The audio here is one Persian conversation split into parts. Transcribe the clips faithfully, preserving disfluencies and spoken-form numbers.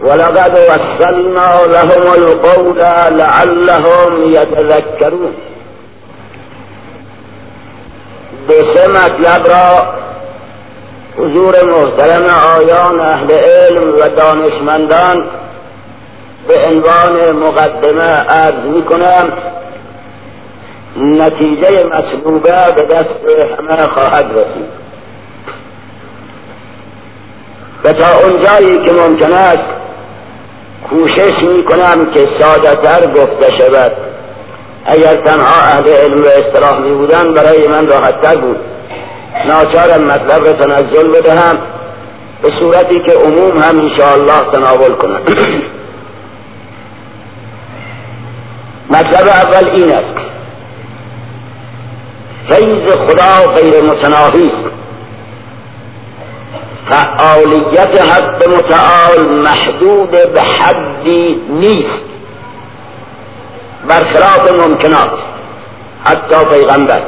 ولقد وصلنا لهم القول لعلهم یتذکرون. دو سه مطلب را حضور محترم آیان اهل علم و دانشمندان به عنوان مقدمه عرض می کنم. نتیجه مطلوبه به دست همه خواهد رسید و تا اونجایی که ممکن است کوشش می کنم که ساده تر گفته شود. اگر تنها اهل علم و اصطلاح می بودن برای من راحت تر بود. ناچارم مطلب را تنزل بدهم به صورتی که عموم هم انشاءالله تناول کنم. مطلب اول این است: فیض خدا غیر متناهی است. فعالیت حق متعال محدود به حدی نیست، برخلاف ممکنات حتی پیغمبر.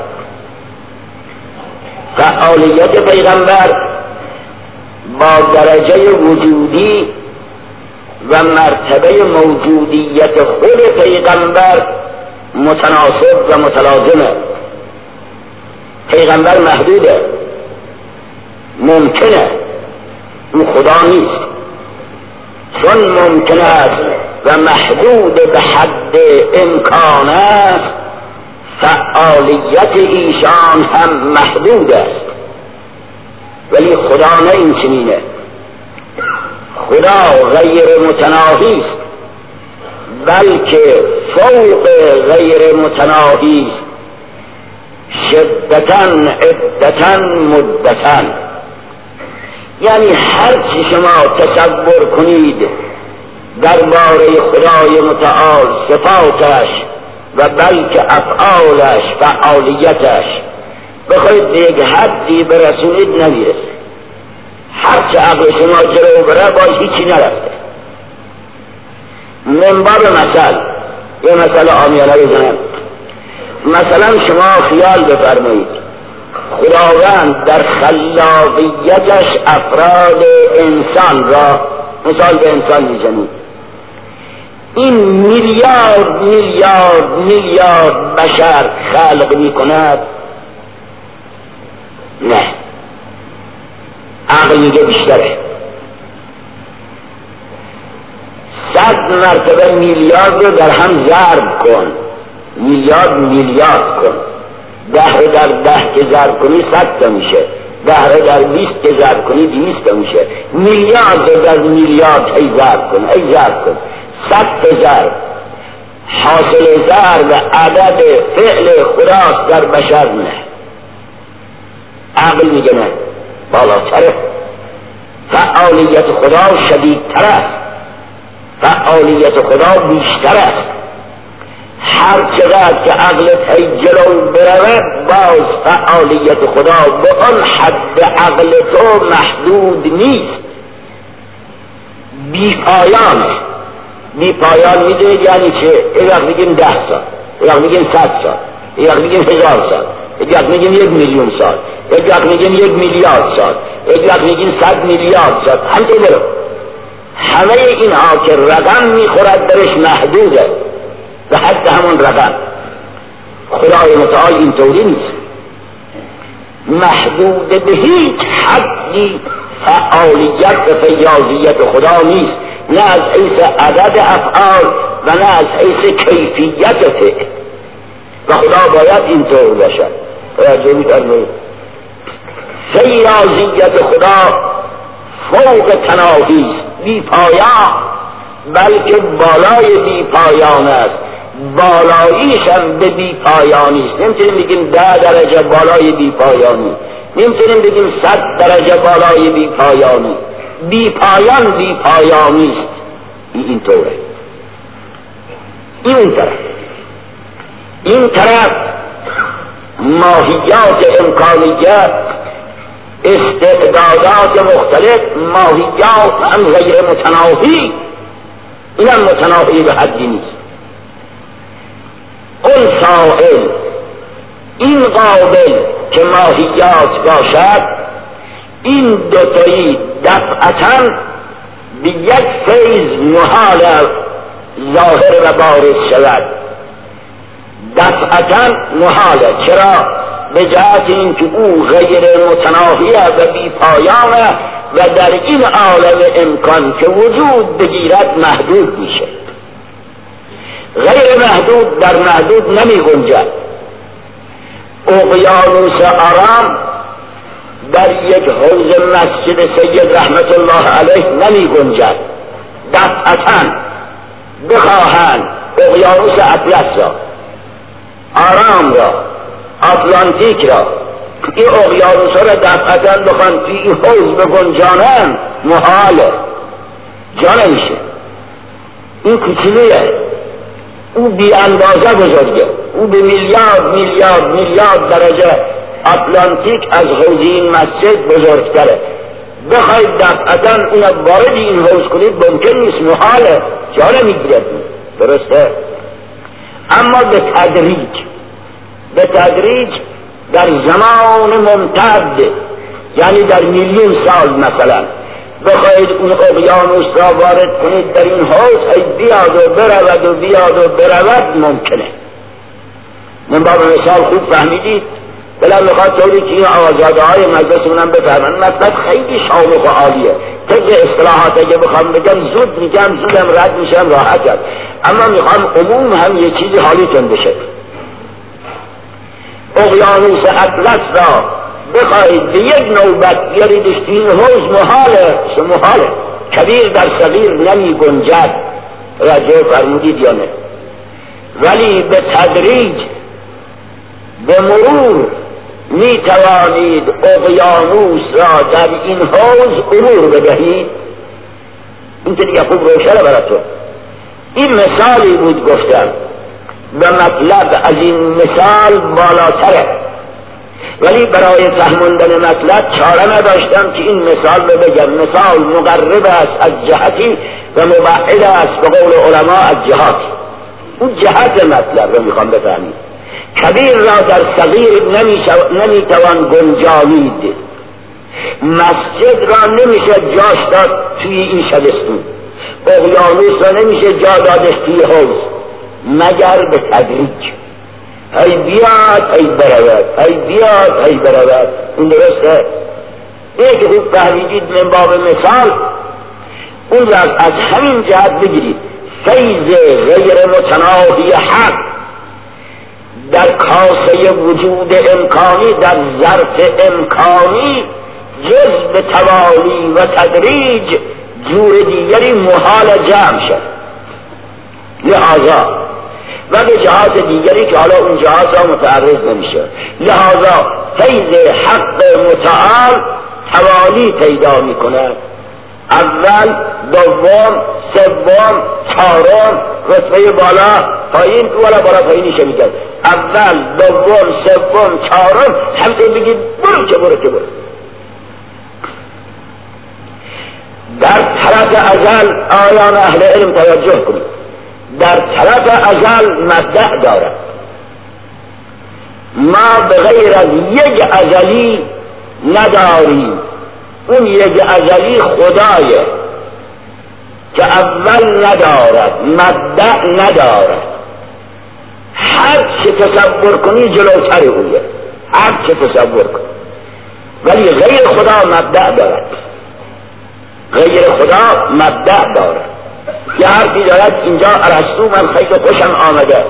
فعالیت پیغمبر با درجه وجودی و مرتبه موجودیت خود پیغمبر متناسب و متلازمه. پیغمبر محدوده، ممکنه، او خدا نیست. چون ممکن است و محدود به حد امکان است، فعالیت ایشان هم محدود است. ولی خدا نه این چنینه. خدا غیر متناهی است، بلکه فوق غیر متناهی است، شدتن عدتن مدتن. یعنی هر چی شما تصور کنید درباره خدای متعال، صفاتش و بلکه افعالش، فعالیتش، بخواید به یک حدی برسونید نمیرسه. هر چه عقل شما جلو بره باید هیچی نرفته. من باب مثل یه مثل عامیانه بزنم. مثلا شما خیال بفرمایید خداوند در خلاقیتش افراد انسان را مثال به انسان میزنید. این میلیارد میلیارد میلیارد بشر خلق میکند؟ نه، عقل میگه بیشتره. صد مرتبه میلیارد رو در هم ضرب کن، میلیارد میلیارد کن. ده رو در ده که ضرب کنی صد تا میشه، ده رو در بیست که ضرب کنی دویست تا میشه. میلیارد رو در میلیارد ای ضرب کن، ای ضرب کن، صد تا ضرب. حاصل ضرب عدد فعل خداست در بشر. نه، عقل میگه نه، بالاتره. فعالیت خدا شدیدتر است، فعالیت خدا بیشتر است. هر چقدر که عقلت هی جلو برود باز فعالیت خدا به آن حد عقل تو محدود نیست، بی پایانه. بی پایان میدونید یعنی چه؟ یک وقت میگیم ده سال، یک وقت میگیم صد سال، یک وقت میگیم هزار سال، یک وقت میگیم یک میلیون سال، یک وقت میگیم یک میلیارد سال، یک وقت میگیم صد میلیارد سال. همین برو همه اینها که رقم میخورد درش محدوده به حد همون رقم. خدای متعال این طوری نیست، محدود به هیچ حدی فعالیت و فیاضیت خدا نیست، نه از حیث عدد افعال و نه از حیث کیفیت فعل. و خدا باید این طور باشد. توجه می‌فرمایید؟ فیاضیت خدا فوق تناهی است، بی پایان، بلکه بالای بی پایان است. بالاییش هم به بی پایانی است. نمیتونیم بگیم ده درجه بالای بی پایانی، نمیتونیم بگیم صد درجه بالای بی پایانی. بی پایان بی پایانی است. این طوره. این طرف این طرف ماهیات امکانیت، استعدادات مختلف، ماهیات هم غیر متناهی، این هم متناهی به حدی نیست. قل سائل، این قابل که ماهیات باشد، این دوتایی دفعتاً به یک فیض محال ظاهر و بارز شود، دفعتا محاله. چرا؟ به جهت اینکه او غیر متناهی و بی پایانه و در این عالم امکان که وجود بگیرد محدود میشه. غیر محدود در محدود نمی گنجد. اقیانوس آرام در یک حوض مسجد سید رحمت الله علیه نمی گنجد. دفعتا بخواهند اقیانوس اطلس را، آرام را، آتلانتیک را، این اقیانوس را دفعتا بخواهند توی این حوض بگنجانند محاله، جا نمیشه. این کوچولویه، او بی اندازه بزرگه، او به میلیارد میلیارد میلیارد درجه آتلانتیک از حوض این مسجد بزرگتره. بخواید دفعتا اون وارد این حوض کنید ممکن نیست، محاله، جا نمیگیرد. درسته؟ اما به تدریج به تدریج در زمان ممتد، یعنی در میلیون سال مثلا، بخواید اون اقیانوس را وارد کنید در این حوض، ای بیاد و برود و بیاد و برود ممکنه. من با مثال خوب فهمیدید؟ بلا میخواد طوری که این آزاده های مجلسونم بفهمن. مطلب خیلی شامخ و عالیه. طبق اصطلاحات اگه بخوام بگم زود میگم، زودم رد میشم، راحت هست. اما میخوام عموم هم یه چیزی حالیتون بشه. اقیانوس اطلس را بخواهید به یک نوبت بیاریدش توی این حوض محاله، محاله. کبیر در صغیر نمی گنجد. توجه فرمودید یا نه؟ ولی به تدریج، به مرور می توانید اقیانوس را در این حوض عبور بدهید. این که دیگه خوب روشنه براتون. این مثالی بود گفتم و مطلب از این مثال بالاتره، ولی برای فهموندن مطلب چاره نداشتم که این مثال رو بگم. مثال مقرب است از جهتی و مبعد است به قول علما از جهاتی. اون جهت مطلب رو میخوام بفهمید. کبیر را در صغیر نمیتوان گنجانید. مسجد را نمیشه جاش داد توی این شبستون. اقیانوس را نمیشه جا دادش توی حوض مگر به تدریج. ای بیاد ای برود، ای بیاد ای برود. این درسته؟ این که خوب فهمیدید من باب مثال، اون را از همین جهت بگیرید. فیض غیر متناهی حق در کاسه وجود امکانی، در ظرف امکانی، جز به توالی و تدریج جور دیگری محال جمع شد. لحاظا و به جهات دیگری که حالا اون جهات را متعرض نمیشه. لحاظا فیض حق متعال توالی پیدا میکنه. اول، دوم، سوم، چهارم، رتبه بالا پایین، بالا بالا پایینیشه میگن. اول، دوم، سوم، چهارم، همه بگید برو که برو که برو. در طرف ازل آیان اهل علم توجه کنید، در طرف ازل مبدأ دارد. ما به غیر از یک ازلی نداریم. اون یک ازلی خدایه که اول ندارد، مبدأ ندارد. هر چه تصور کنی جلوتر اویه، هر چه تصور کنی. ولی غیر خدا مبدأ دارد، غیر خدا مبدأ دارد. یه حرفی دارد اینجا ارسطو، من خیلی خوشم آمده.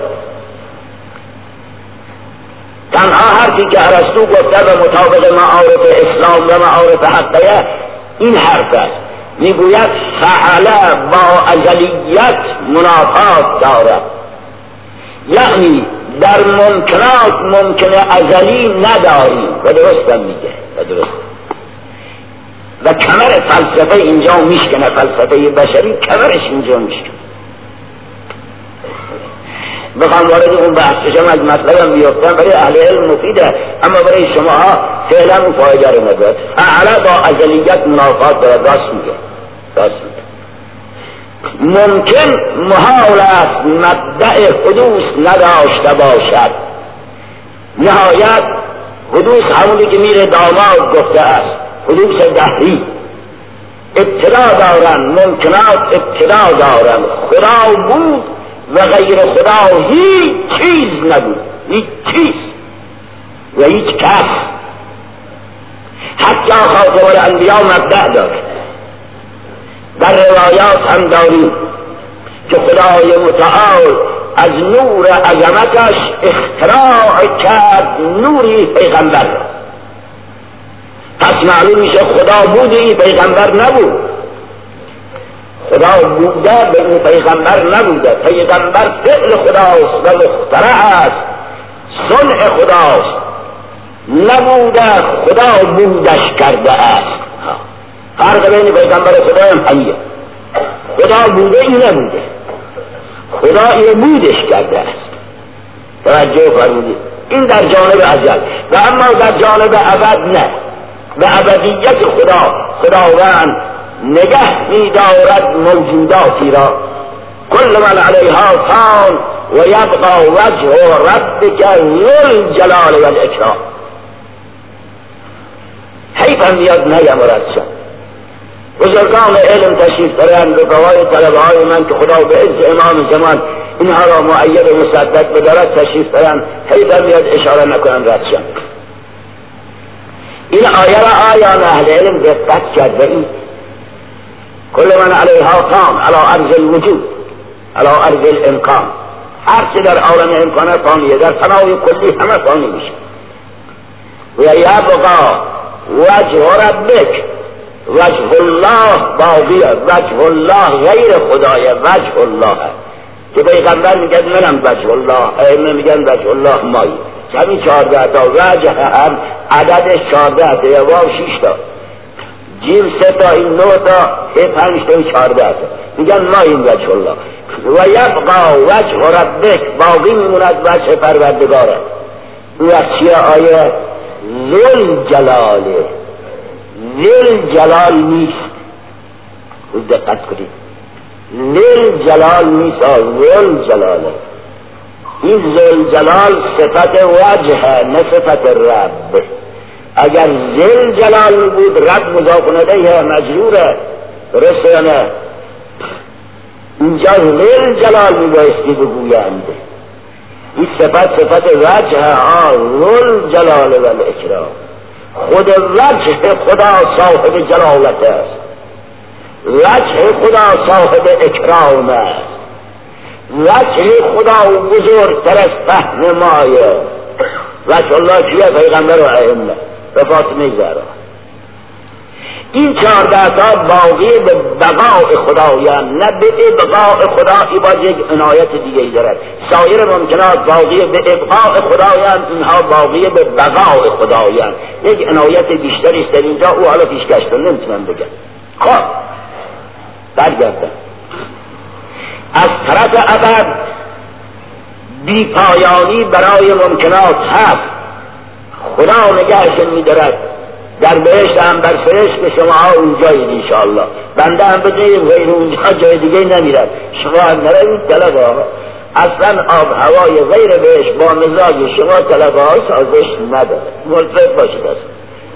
تنها حرفی که ارسطو گفته و مطابق معارف اسلام و معارف حقیه این حرف است. میگوید فعله با ازلیت منافات دارد، یعنی در ممکنات ممکن ازلی نداریم. و درست میگه، و درست. و کمر فلسفه اینجا میشکنه، فلسفه بشری کمرش اینجا میشکنه. بخوام وارد اون بحث شما از مطلبم بیفتم، برای اهل علم مفیده، اما برای شما ها فعلا اون فایده رو ندارد. فعلا با ازلیت منافات دارد. راست میگه، راست میگه. ممکن محال است مبدأ حدوث نداشته باشد. نهایت حدوث همونی که میر داماد گفته است، حدوث دهری. ابتدا دارن، ممکنات ابتدا دارن. خدا بود و غیر خدا هیچ چیز نبود، هیچ چیز و هیچ کس. حتی خاتم الانبیا مبدأ داشت. در روایات هم داریم که خدای متعال از نور عظمتش اختراع کرد نوری پیغمبر را. پس معلوم میشه خدا بوده این پیغمبر نبود، خدا بوده به این پیغمبر نبوده. پیغمبر فعل خداست و مخترع است، صنع خداست، نبوده خدا بودش کرده است. فرق بین پیغمبر خدا هم همینه. خدا بوده این نبوده، خدا این بودش کرده است. توجه فرمودید. این در جانب ازل. و اما در جانب ابد نه. به ابدیت خدا خداوند نگه می دارد موجوداتی را. کل من علیها فان و یبقى وجه ربک ذو الجلال و الاکرام. حیفم میاد نگم رسم. بزرگان علم تشریف دارند به فوای طلبه های من که خدا به عز امام زمان اینها را مؤید و مصدق بدارد تشریف دارند. حیفم میاد اشاره نکنم رسم. این آیه را آیان اهل علم دقت کرده این کل من علیها فان علی ارض الوجود علی ارض الامکان. هر چه در عالم امکانه فانیه، در فنای کلی همه فانی میشه. و یبقى وجه ربک، وجه الله باقیه، وجه الله غیر خدایه، وجه الله که پیغمبر میگن منم وجه الله، ائمه میگن وجه الله مایی. همین چهارده تا وجه هم عددش چهارده تا، یا واو شیش تا، جیم سه تا، این نه تا، ای پنج تا، چهارده تا. میگن ما این وجه الله. و یبقى وجه ربک، باقی میموند وجه پروردگاره. این چیه آیه؟ ذل جلاله. ذل جلال نیست، دقت کنید، ذل جلال نیست، ذل جلاله. این ذل جلال صفت وجه نه صفت رب. اگر ذل جلال بود رب مضاف الیه مجروره، درسته یا نه؟ اینجا ذل جلال میبایستی بگویند. این صفت صفت وجه، ها ذل جلال و الاکرام. خود وجه خدا صاحب جلالت است، وجه خدا صاحب اکرام است، وجه خدا بزرگتر از فهم مایه. وجه الله چیه؟ پیغمبر و ائمه و فاطمه زهرا. این چهارده تا باقی به بقاء خدایند، نه به ابقاء خدا. ای باز یک عنایت دیگه ای دارد. سایر ممکنات باقی به ابقاء خدایند، اینها باقی به بقاء خدایند. یک عنایت بیشتری است اینجا، او حالا پیشکش کن نمیتونم بگم. خب برگردم از طرف ابد بی پایانی برای ممکنات هست. خدا نگهش می‌دارد. در بهشت هم بر فرشت شما ها اونجایید انشاءالله. بنده هم بدهیم غیر اونجا جای دیگه نمیرد. شما هم نروید طلب ها. اصلا آب هوای غیر بهشت با مزاج شما طلب ها سازش نداره. ملتفت باشید است.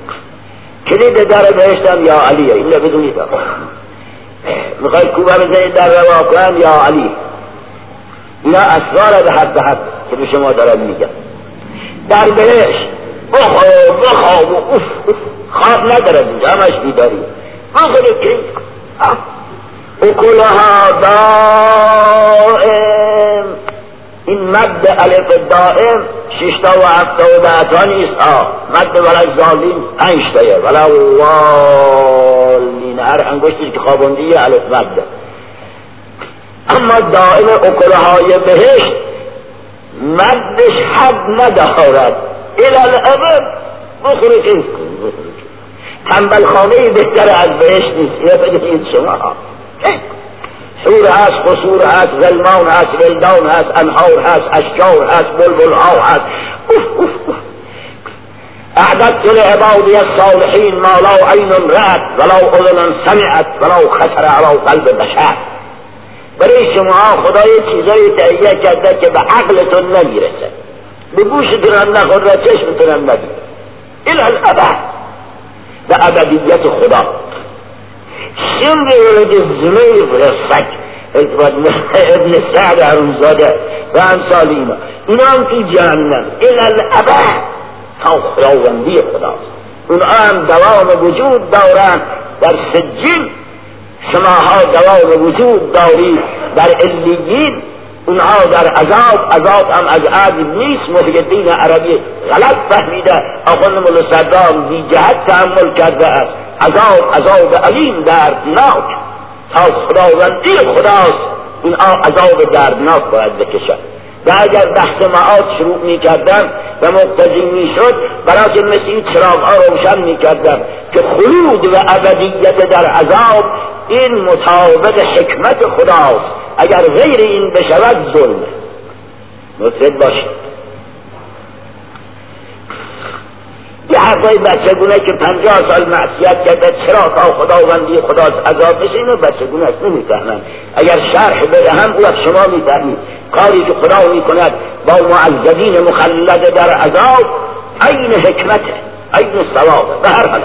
کلید در بهشت هم یا علیه. این بدونید آقا. میخواید کوبه بزنید در روا کنن یا علی. اینا اسرار به حد به حد که به شما دارد میگم. در بهشت بخواب بخواب و اف اف خواب ندارد اینجا، همش بیداری. آخر که اکلها دائم. این مد الف دائم ششتا و هفتا و دهتا نیست. مد ولای ظالین پنجتایه ولا والین، هر انگشتش که خوابندیه الف مده. اما دائم اکلهای بهشت مدش حد ندارد، الالعبد بخوری که تنبل خانه بهتر از بهشت نیست. یا بگید شما حور هست، قصور هست، غلمان هست، ولدان هست، انهار هست، اشجار هست، بلبل ها هست. اعددت لعبادی الصالحین ما لا عین رأت ولو اذن سمعت ولو خطر علی قلب بشر. برای شما خدا یه چیزایی تهیه کرده که به عقلتون نمیرسه، به گوشتون هم نخور و چشمتون هم نبید. الالعبد به ابدیت خدا. سمر ولد الزمیر رسک ابن سعد حرومزاده و امثال اینا، اینا هم تو جهنم الالعبد تا خداوندی خداست. اونها هم دوام وجود دارند در سجین، شماها دوام وجود دارید در علیین، اونها در عذاب. عذاب هم از عذاب نیست، محی الدین عربی غلط فهمیده، آخوند مولا صدام بی جهت تحمل کرده است. عذاب عذاب علیم دردناک تا خداوندی خداست، اینها عذاب دردناک باید بکشن. و اگر بحث معاد شروع می کردم و مقتضی می شد برای مثل این چراغ ها روشن می کردم که خلود و ابدیت در عذاب این مطابق حکمت خداست، اگر غیر این بشود ظلمه. مطرد باشید. یه حرفای بچگونه که پنجاه سال معصیت کرده چرا تا خداوندی خداست عذاب بشه، اینو بچگونه است نمیفهمن. اگر شرح بدهم او از شما میفهمید کاری که خدا میکند با معذبین مخلد در عذاب عین حکمته، عین ثوابه. به هر حال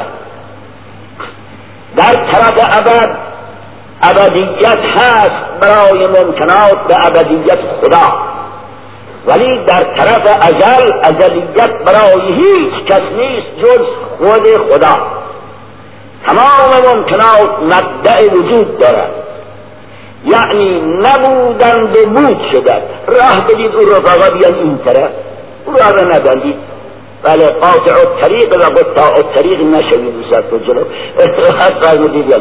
در طرف ابد ابدیت هست برای ممکنات به ابدیت خدا، ولی در طرف ازل ازلیت برای هیچ کس نیست جز خود خدا. تمام ممکنات مبدأ وجود دارد، یعنی نبودند و بود شدند. راه بدید اون رفاقا بیان این طرف، اون راه را ندادید. بله قاطع الطریق و قطاع الطریق نشوید دوست تو جلو احتراحت فرمودید.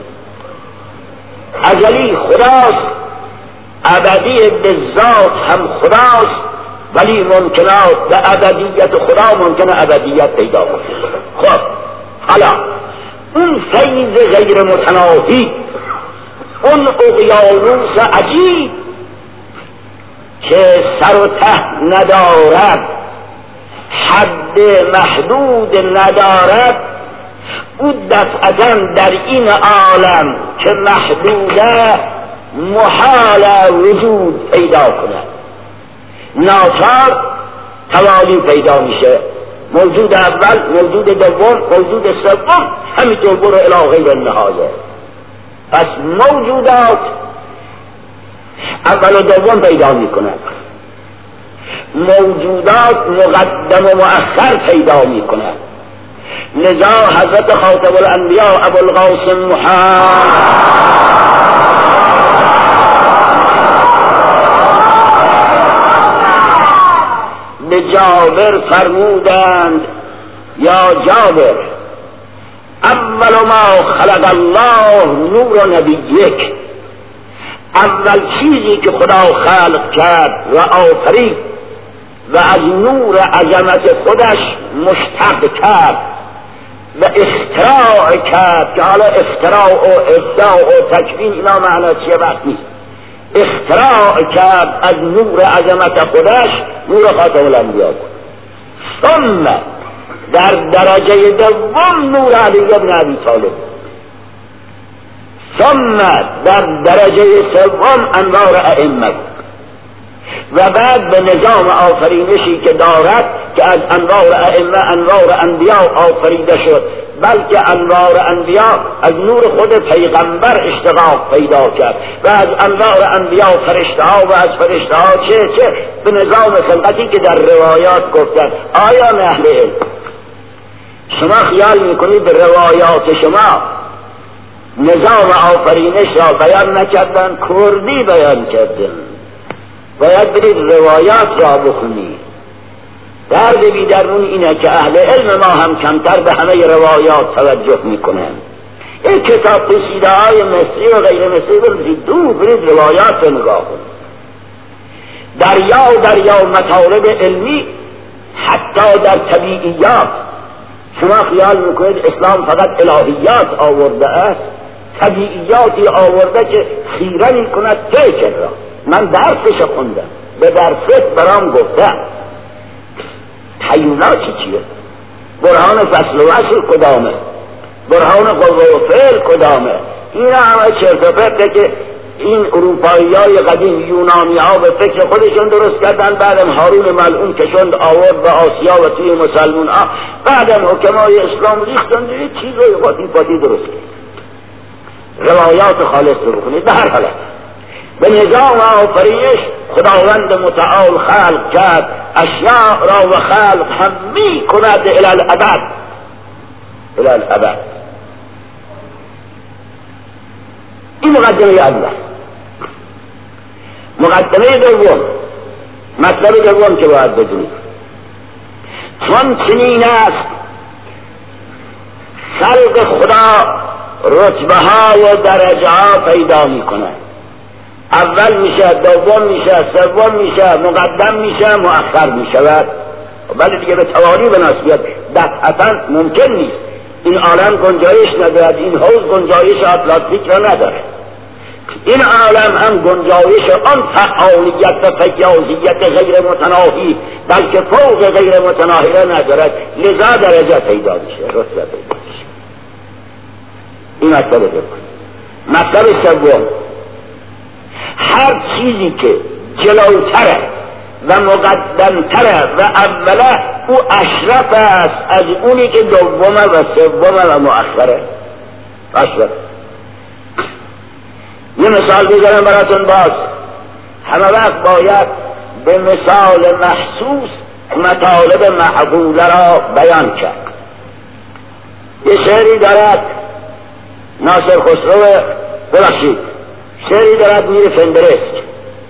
ازلی خداست، ابدی به ذات هم خداست، ولی ممکنات به ابدیت خدا ممکنه ابدیت پیدا کنه. خب حالا اون فیض غیر متناهی، اون اقیانوس عجیب که سر و ته ندارد، حد محدود ندارد، او دفعتا در این عالم که محدوده محال وجود پیدا کنه، ناچار توالی پیدا میشه. موجود اول، موجود دوم، موجود سوم، همینطور برو الی غیر النهایه. پس موجودات اول و دوم پیدا میکنه، موجودات مقدم و مؤخر پیدا میکنه. لذا حضرت خاتم الانبیاء ابوالقاسم محمد به جابر فرمودند یا جابر اول ما خلق الله نور نبیک، اول چیزی که خدا خلق کرد و آفرید و از نور عظمت خودش مشتق کرد و اختراع کرد، که حالا اختراع و ابداع و تکوین اینا معنا چیه وقت نیست، اختراع کرد از نور عظمت خودش نور خاتم الانبیاء. ثم در درجه دوم نور علی بن ابی طالب، ثم در درجه سوم انوار ائمه، و بعد به نظام آفرینشی که دارد که از انوار ائمه انوار انبیاء آفریده شد، بلکه انوار انبیاء از نور خود پیغمبر اشتقاق پیدا کرد و از انوار انبیاء فرشته ها و از فرشته ها چه چه به نظام خلقتی که در روایات گفتن. آیا اهل علم شما خیال میکنید به روایات شما نظام آفرینش را بیان نکردن، کردی بیان کردن؟ باید برید روایات را بخونید. درد بی درمون اینه که اهل علم ما هم کمتر به همه روایات توجه میکنن. این کتاب پوشیده های مصری و غیر مصری برید دور برید روایات رو نگاه کنید. دریا و دریا مطالب علمی، حتی در طبیعیات. شما خیال میکنید اسلام فقط الهیات آورده است؟ طبیعیاتی آورده که خیره میکند فکر را. من درسش خوندم، به درست برام گفتم حیونات چیه، برهان فصل و وصل کدامه، برهان قوه و فعل کدامه. این همه چرت و پرته که این اروپایی های قدیم یونانی ها به فکر خودشون درست کردن، بعدم هارون ملعون کشند آورد به آسیا و توی مسلمون ها، بعدم حکمای اسلام ریختند یه چیزای قاطی پاتی درست کرد. روایات خالص رو بخونید. به هر حالت به نظام آفرینش خداوند متعال خلق کرد، اشیاء را و خلق هم می کند الی الابد، الی الابد. این مقدمه اول. مقدمه دوم، مطلب دوم که باید بدونید، چون چنین است خلق خدا رتبه ها و درجه ها پیدا می کند. اول میشه، دوم میشه، سوم میشه، مقدم میشه، مؤخر میشود. ولی دیگه به توالی بناسبت دفعتا ممکن نیست. این عالم گنجایش ندارد، این حوض گنجایش اطلانتیک را ندارد. این عالم هم گنجایش آن فعالیت و فیاضیت غیر متناهی بلکه فوق غیر متناهی را ندارد، لذا درجه پیدا میشه، رتبه پیدا میشه. این مطلب دوم. مطلب سوم، هر چیزی که جلوتره و مقدمتره و اوله او اشرف است از اونی که دومه و سومه و مؤخره. اشرف. یه مثال بزنم براتون. باز همه وقت باید به مثال محسوس مطالب معقوله را بیان کرد. یه شعری دارد ناصر خسرو، ببخشید شعری دارد میر فندرسک،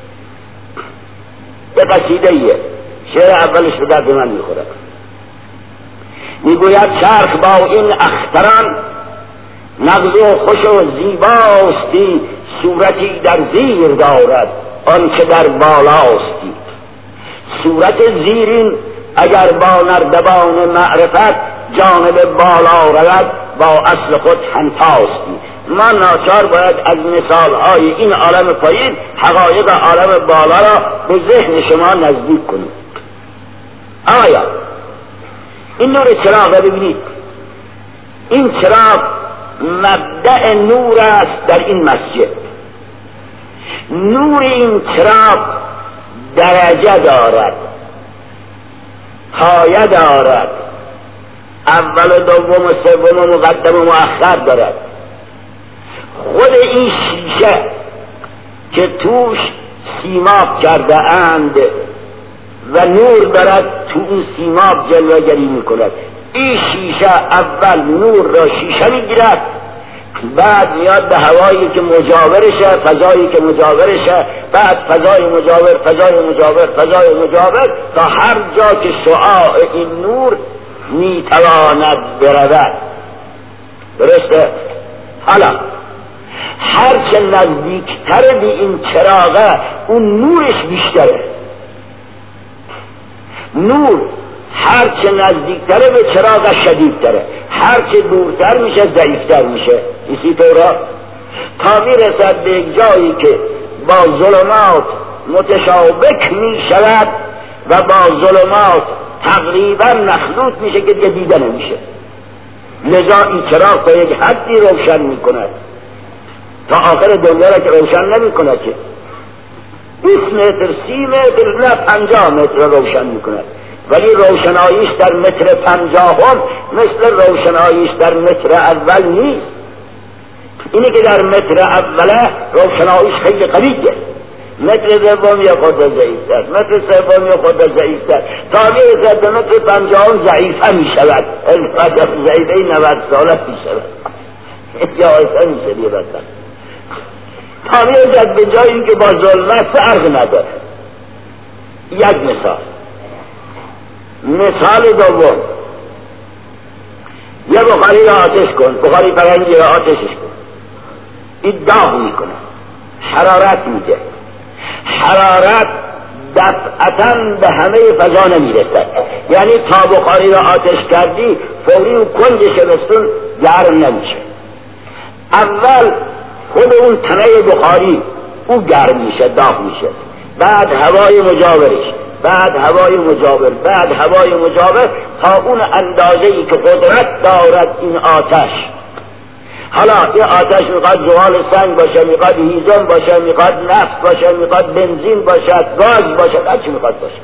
یه قصیده ایه، شعر اولش به درد من میخورد. میگوید چرخ با این اختران نغز و خوش و زیباستی، صورتی در زیر دارد آن که در بالاستی. صورت زیرین اگر با نردبان معرفت جانب بالا رود با اصل خود همتاستی. ما ناچار باید از مثالهای این عالم پایین حقایق عالم بالا را به ذهن شما نزدیک کنید. آیا این نور چراغ ببینید، این چراغ مبدأ نور است در این مسجد. نور این چراغ درجه دارد، پایه دارد، اول و دوم و سوم و مقدم و مؤخر دارد. خود این شیشه که توش سیماب کرده اند و نور دارد، تو این سیماب جلوه‌گری میکند. این شیشه اول نور را شیشه میگیرد، بعد میاد به هوایی که مجاورشه، فضایی که مجاورشه، بعد فضای مجاور، فضای مجاور، فضای مجاور، تا هر جا که شعاع این نور میتواند برود. درسته؟ حالا هرچه نزدیکتر به این چراغه اون نورش بیشتره. نور هرچه نزدیکتره به چراغ شدیدتره، هرچه دورتر میشه ضعیفتر میشه. اسی طورا تا میرسد به یک جایی که با ظلمات متشابک میشود و با ظلمات تقریبا مخلوط میشه که دیگه دیده نمیشه. لذا این چراغ تا یک حدی روشن میکند، تا آخر دنیا را که روشن نمیکند که بیست متر، سی متر، نه پنجاه متر روشن میکند، ولی روشناییش در متر پنجاهم مثل روشناییش در متر اول نیست. اینی که در متر اوله روشناییش خیلی قویه، متر دوم یا خود ضعیفتر، متر سوم یا خود ضعیفتر، تا میرسد به متر پنجاهم ضعیفه میشود، ضعیفه نود ساله میشود، یا ایسا میشه دیگه بسن، تا میرسد به جایی که با ظلمت فرق نداره. یک مثال. مثال دوم، یه بخاری را آتش کن، بخاری فرنگی را آتشش کن، این داغ میکنه، حرارت میده. حرارت دفعتا به همه فضا نمیرسد، یعنی تا بخاری را آتش کردی فوری و کنج شبستون گرم نمیشه. اول خود اون تنه بخاری او گرم میشه، داغ میشه، بعد هوای مجاورش، بعد هوای مجاور، بعد هوای مجاور، تا اون اندازه‌ای که قدرت دارد این آتش. حالا این آتش میخواد زغال سنگ باشه، میخواد هیزم باشه، میخواد نفت باشه، میخواد بنزین باشه، گاز باشه، هر چی میخواد باشه.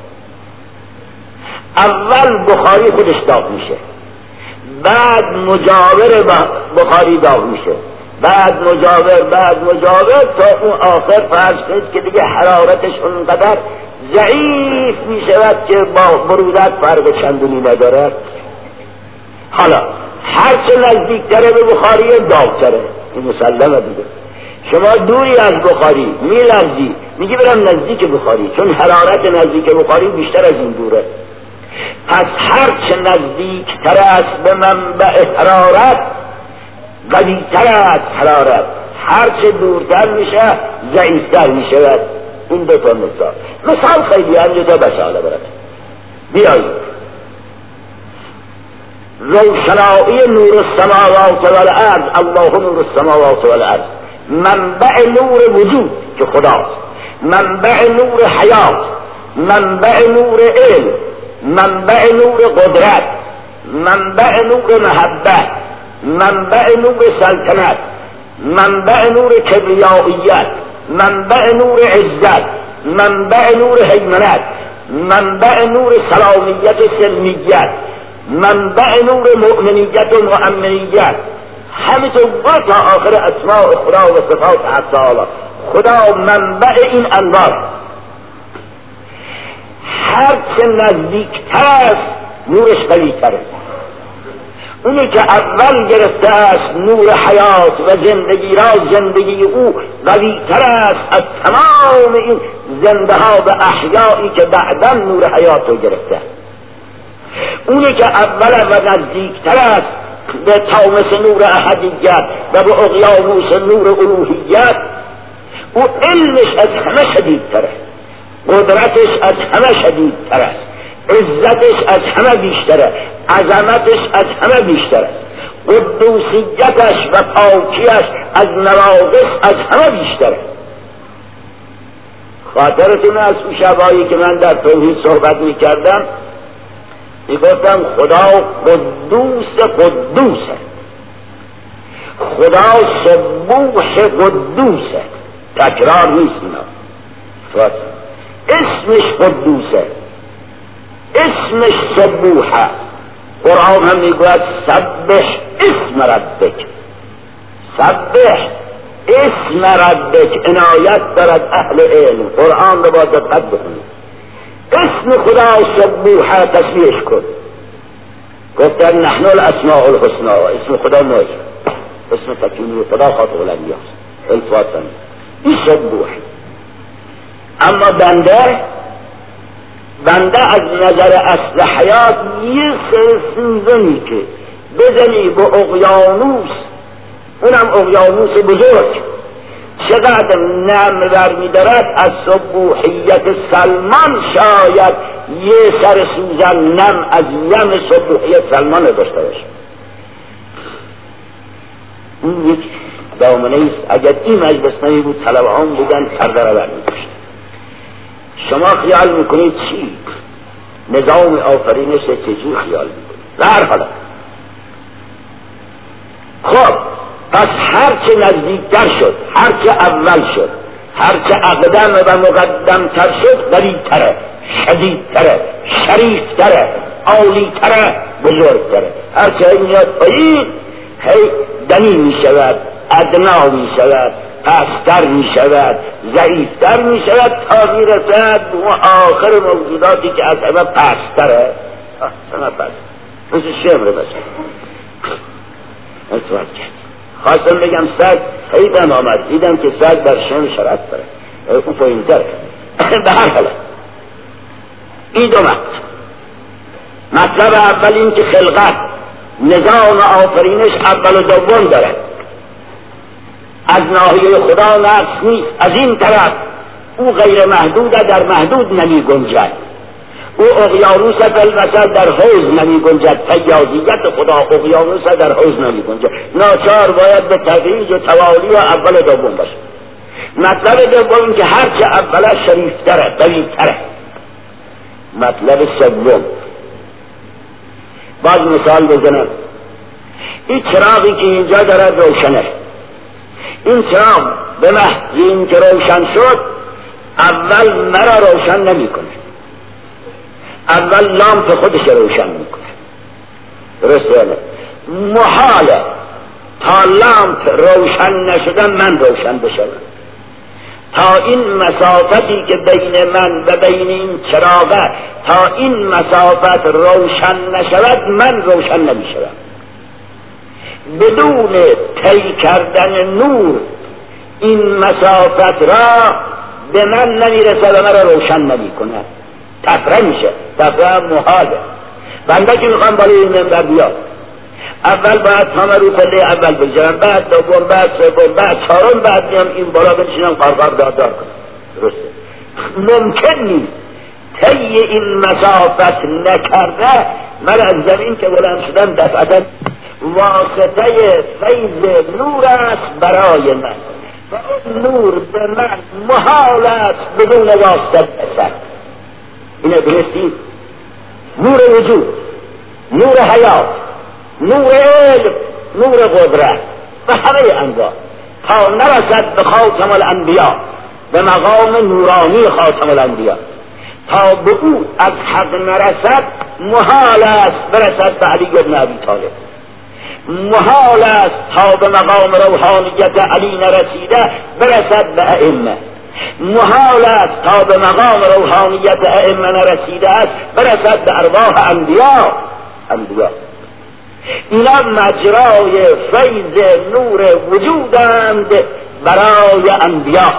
اول بخاری خودش داغ میشه، بعد مجاور بخاری داغ میشه، بعد مجاور بعد مجاور تا اون آخر فرض کنید که دیگه حرارتش اونقدر ضعیف می شود که با برودت فرق چندونی ندارد. حالا هرچه نزدیکتره به بخاری داغتره، این مسلمه دیگه. شما دوری از بخاری میلرزی میگی برم نزدیک بخاری، چون حرارت نزدیک بخاری بیشتر از این دوره. پس هرچه نزدیکتر است به منبع حرارت قوی‌تر است حرارت، هرچه دورتر میشه ضعیفتر میشود. این دو تا مثال مثال خیلی هم دو تا بساله برد. بیایید روشنایی نور السماوات والارض، الله نور السماوات والارض، منبع نور وجود که خداست، منبع نور حیات، منبع نور علم، منبع نور قدرت، منبع نور محبت، منبع نور سلطنت، منبع نور کبریاییت، منبع نور عزت، منبع نور حیمنت، منبع نور سلامیت و سلمیت، منبع نور مؤمنیت و مؤمنیت. همینطور برو تا آخر اسماء خدا و صفات حق تعالی. خدا منبع این انوار. هرچه نزدیکتر است نورش قوی‌تره. اونی که اول گرفته است نور حیات و زندگی را، زندگی او قوی‌تر است از تمام این زنده ها و احیایی که بعداً نور حیات رو گرفته. اونی که اول و نزدیکتر است به طامس نور احدیت و به اقیانوس نور الوهیت، او علمش از همه شدیدتره، قدرتش از همه شدیدتر است، عزتش از همه بیشتره، عظمتش از همه بیشتره، قدوسیتش و پاکیش از نواقص از همه بیشتره. خاطرتون از اون شبایی که من در توحید صحبت میکردم میگفتم خدا قدوس قدوسه، خدا سبوح قدوسه، تکرار نیست اینا، اسمش قدوسه، اسمش سبوحه. قرآن هم میگوید سبح اسم ربک، سبح اسم ربک، عنایت دارد اهل علم، قرآن رو با دقت بخونید. اسم خدا سبوحه تسبیحش کن. گفتن نحن الاسماء الحسنا، اسم خدا نوعی، اسم تکیمی خدا خاطب الانبیاء الفاظ این سبوح. اما بنده بنده از نظر اصل حیات یه سوزنی که بزنی به اقیانوس، اونم اقیانوس بزرگ، چقدر نم برمیدارد از سبوحیت سلمان شاید یه سر سوزن نم از یم سبوحیت سلمان داشته باشه. این یک دامنه است. اگر این مجلس نمی بود طلبه‌هام بودن سردر برمیداشت. شما خیال میکنید چی؟ نظام آفرینش چجور خیال میکنید؟ و هر حالا خب پس هرچه نزدیکتر شد، هرچه اول شد، هرچه اقدم و مقدمتر شد قوی‌تره، شدیدتره، شریفتره، عالیتره، بزرگتره. هرچه این میاد پایین هی دنی میشود، ادنا میشود، پستر میشود، ضعیفتر میشود تا میرسد به آخر موجوداتی که از همه پستره. همه پست مثل شمر بسید اتوار کرد. خواستم بگم سگ خیلی آمد، دیدم که سگ در شمر شرط داره، اون پایین تره. به هر حال این دو مطلب. مطلب اول این که خلقت نظام آفرینش اول و دوم داره، از ناحیه خدا نقص نیست. از این طرف او غیر محدود در محدود نمی گنجد، او اقیانوس بالمثل در حوض نمی گنجد، فیاضیت خدا اقیانوس در حوض نمی گنجد، ناچار باید به تدریج و توالی و اول و دوم باشه. مطلب دوم این که هرچه اول شریفتره، قوی‌تره. مطلب سوم باز مثال بزنم. این چراغی که اینجا دارد روشنه، این چراغ به محض این که روشن شد اول مرا روشن نمی کنه، اول لامپ خودش روشن می کنه. درسته؟ محاله تا لامپ روشن نشدم من روشن بشم، تا این مسافتی که بین من و بین این چراغه تا این مسافت روشن نشود من روشن نمیشم. بدون طی کردن نور این مسافت را به من نمیرسه و مرا روشن نمیکنه، تفره میشه، تفره محاله. بنده که میخوام بالای این منبر بیاد اول باید همه رو پله اول بگذارم، بعد دوم، بعد سوم، بعد چهارم، بعد میام این بالا بنشینم قرقر دادار کنم. درسته؟ ممکن نیست طی این مسافت نکرده من از زمین که بلند شدم دفعتا واسطه فیض نور است برای من و اون نور به من محال است بدون واسطه برسد. اینه درستی؟ نور وجود، نور حیات، نور علم، نور قدرت و همه انواع تا نرسد به خاتم الانبیا، به مقام نورانی خاتم الانبیا، تا به او از حق نرسد محال است برسد به علی بن ابی طالب، محال است تا به مقام روحانیت علی نرسیده برسد به ائمه، محال است تا به مقام روحانیت ائمه نرسیده است برسد به ارواح انبیا. انبیا اینا مجرای فیض نور وجودند برای انبیا،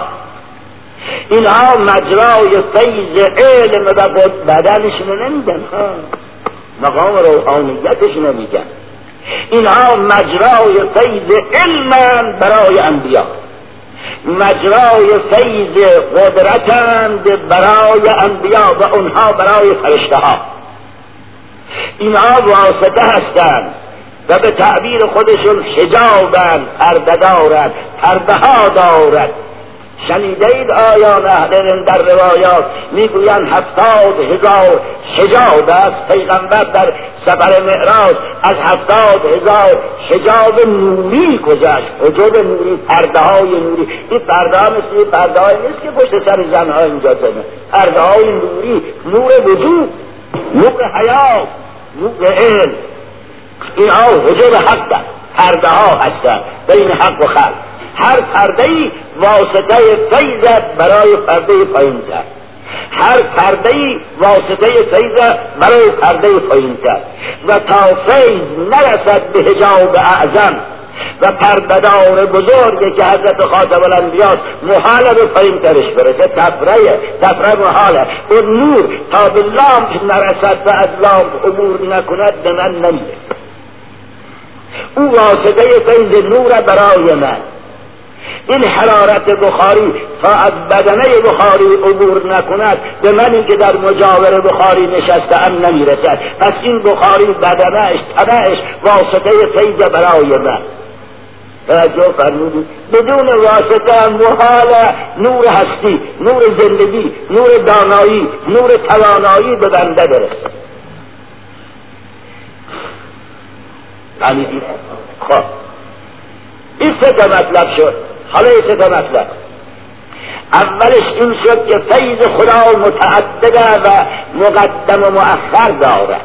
اینها مجرای فیض علم و بدنشون نمیدن، مقام روحانیتشون نمیدن، اینها مجرای فیض علم برای انبیا، مجرای فیض قدرتند برای انبیا و اونها برای فرشته ها. اینها واسطه هستند و به تعبیر خودشون حجابند، پرده دارند، پرده ها دارند. شنیدید آیان اهل در روایات میگویند هفتاد هزار حجاب است. پیغمبر در سفر معراج از هفتاد هزار حجاب نوری گذشت، حجاب نوری، پرده های نوری. این پرده ها مثل پرده های نیست که پشت سر زن ها اینجا زنه، پرده های نوری، نور وجود، نور حیات، نور علم. اینها حجاب حق است، پرده ها هستند بین حق و خلق. هر پرده‌ای واسطه فیض برای پرده پایین‌تر، هر پرده‌ای واسطه فیض برای پرده پایین‌تر و تا فیض نرسد به حجاب اعظم و پرده‌دار بزرگی که حضرت خاتم الانبیاء محال به پایین‌ترش برسه، تفره تفره محاله. اون نور تا به لامپ نرسد و از لامپ عبور نکند به من نمیرسه. او واسطه فیض نور برای من. این حرارت بخاری تا از بدنه بخاری عبور نکند به منی که در مجاور بخاری نشسته ام نمیرسد. پس این بخاری بدنهش تنهش واسطه فیض برای من. توجه فرمودید؟ بدون واسطه محال نور هستی، نور زندگی، نور دانایی، نور توانایی به بنده برسد. فهمیدید؟ خب این سه تا مطلب شد. حالا این سه تا مطلب، اولش این شد که فیض خدا متعدده و مقدم و مؤخر دارد.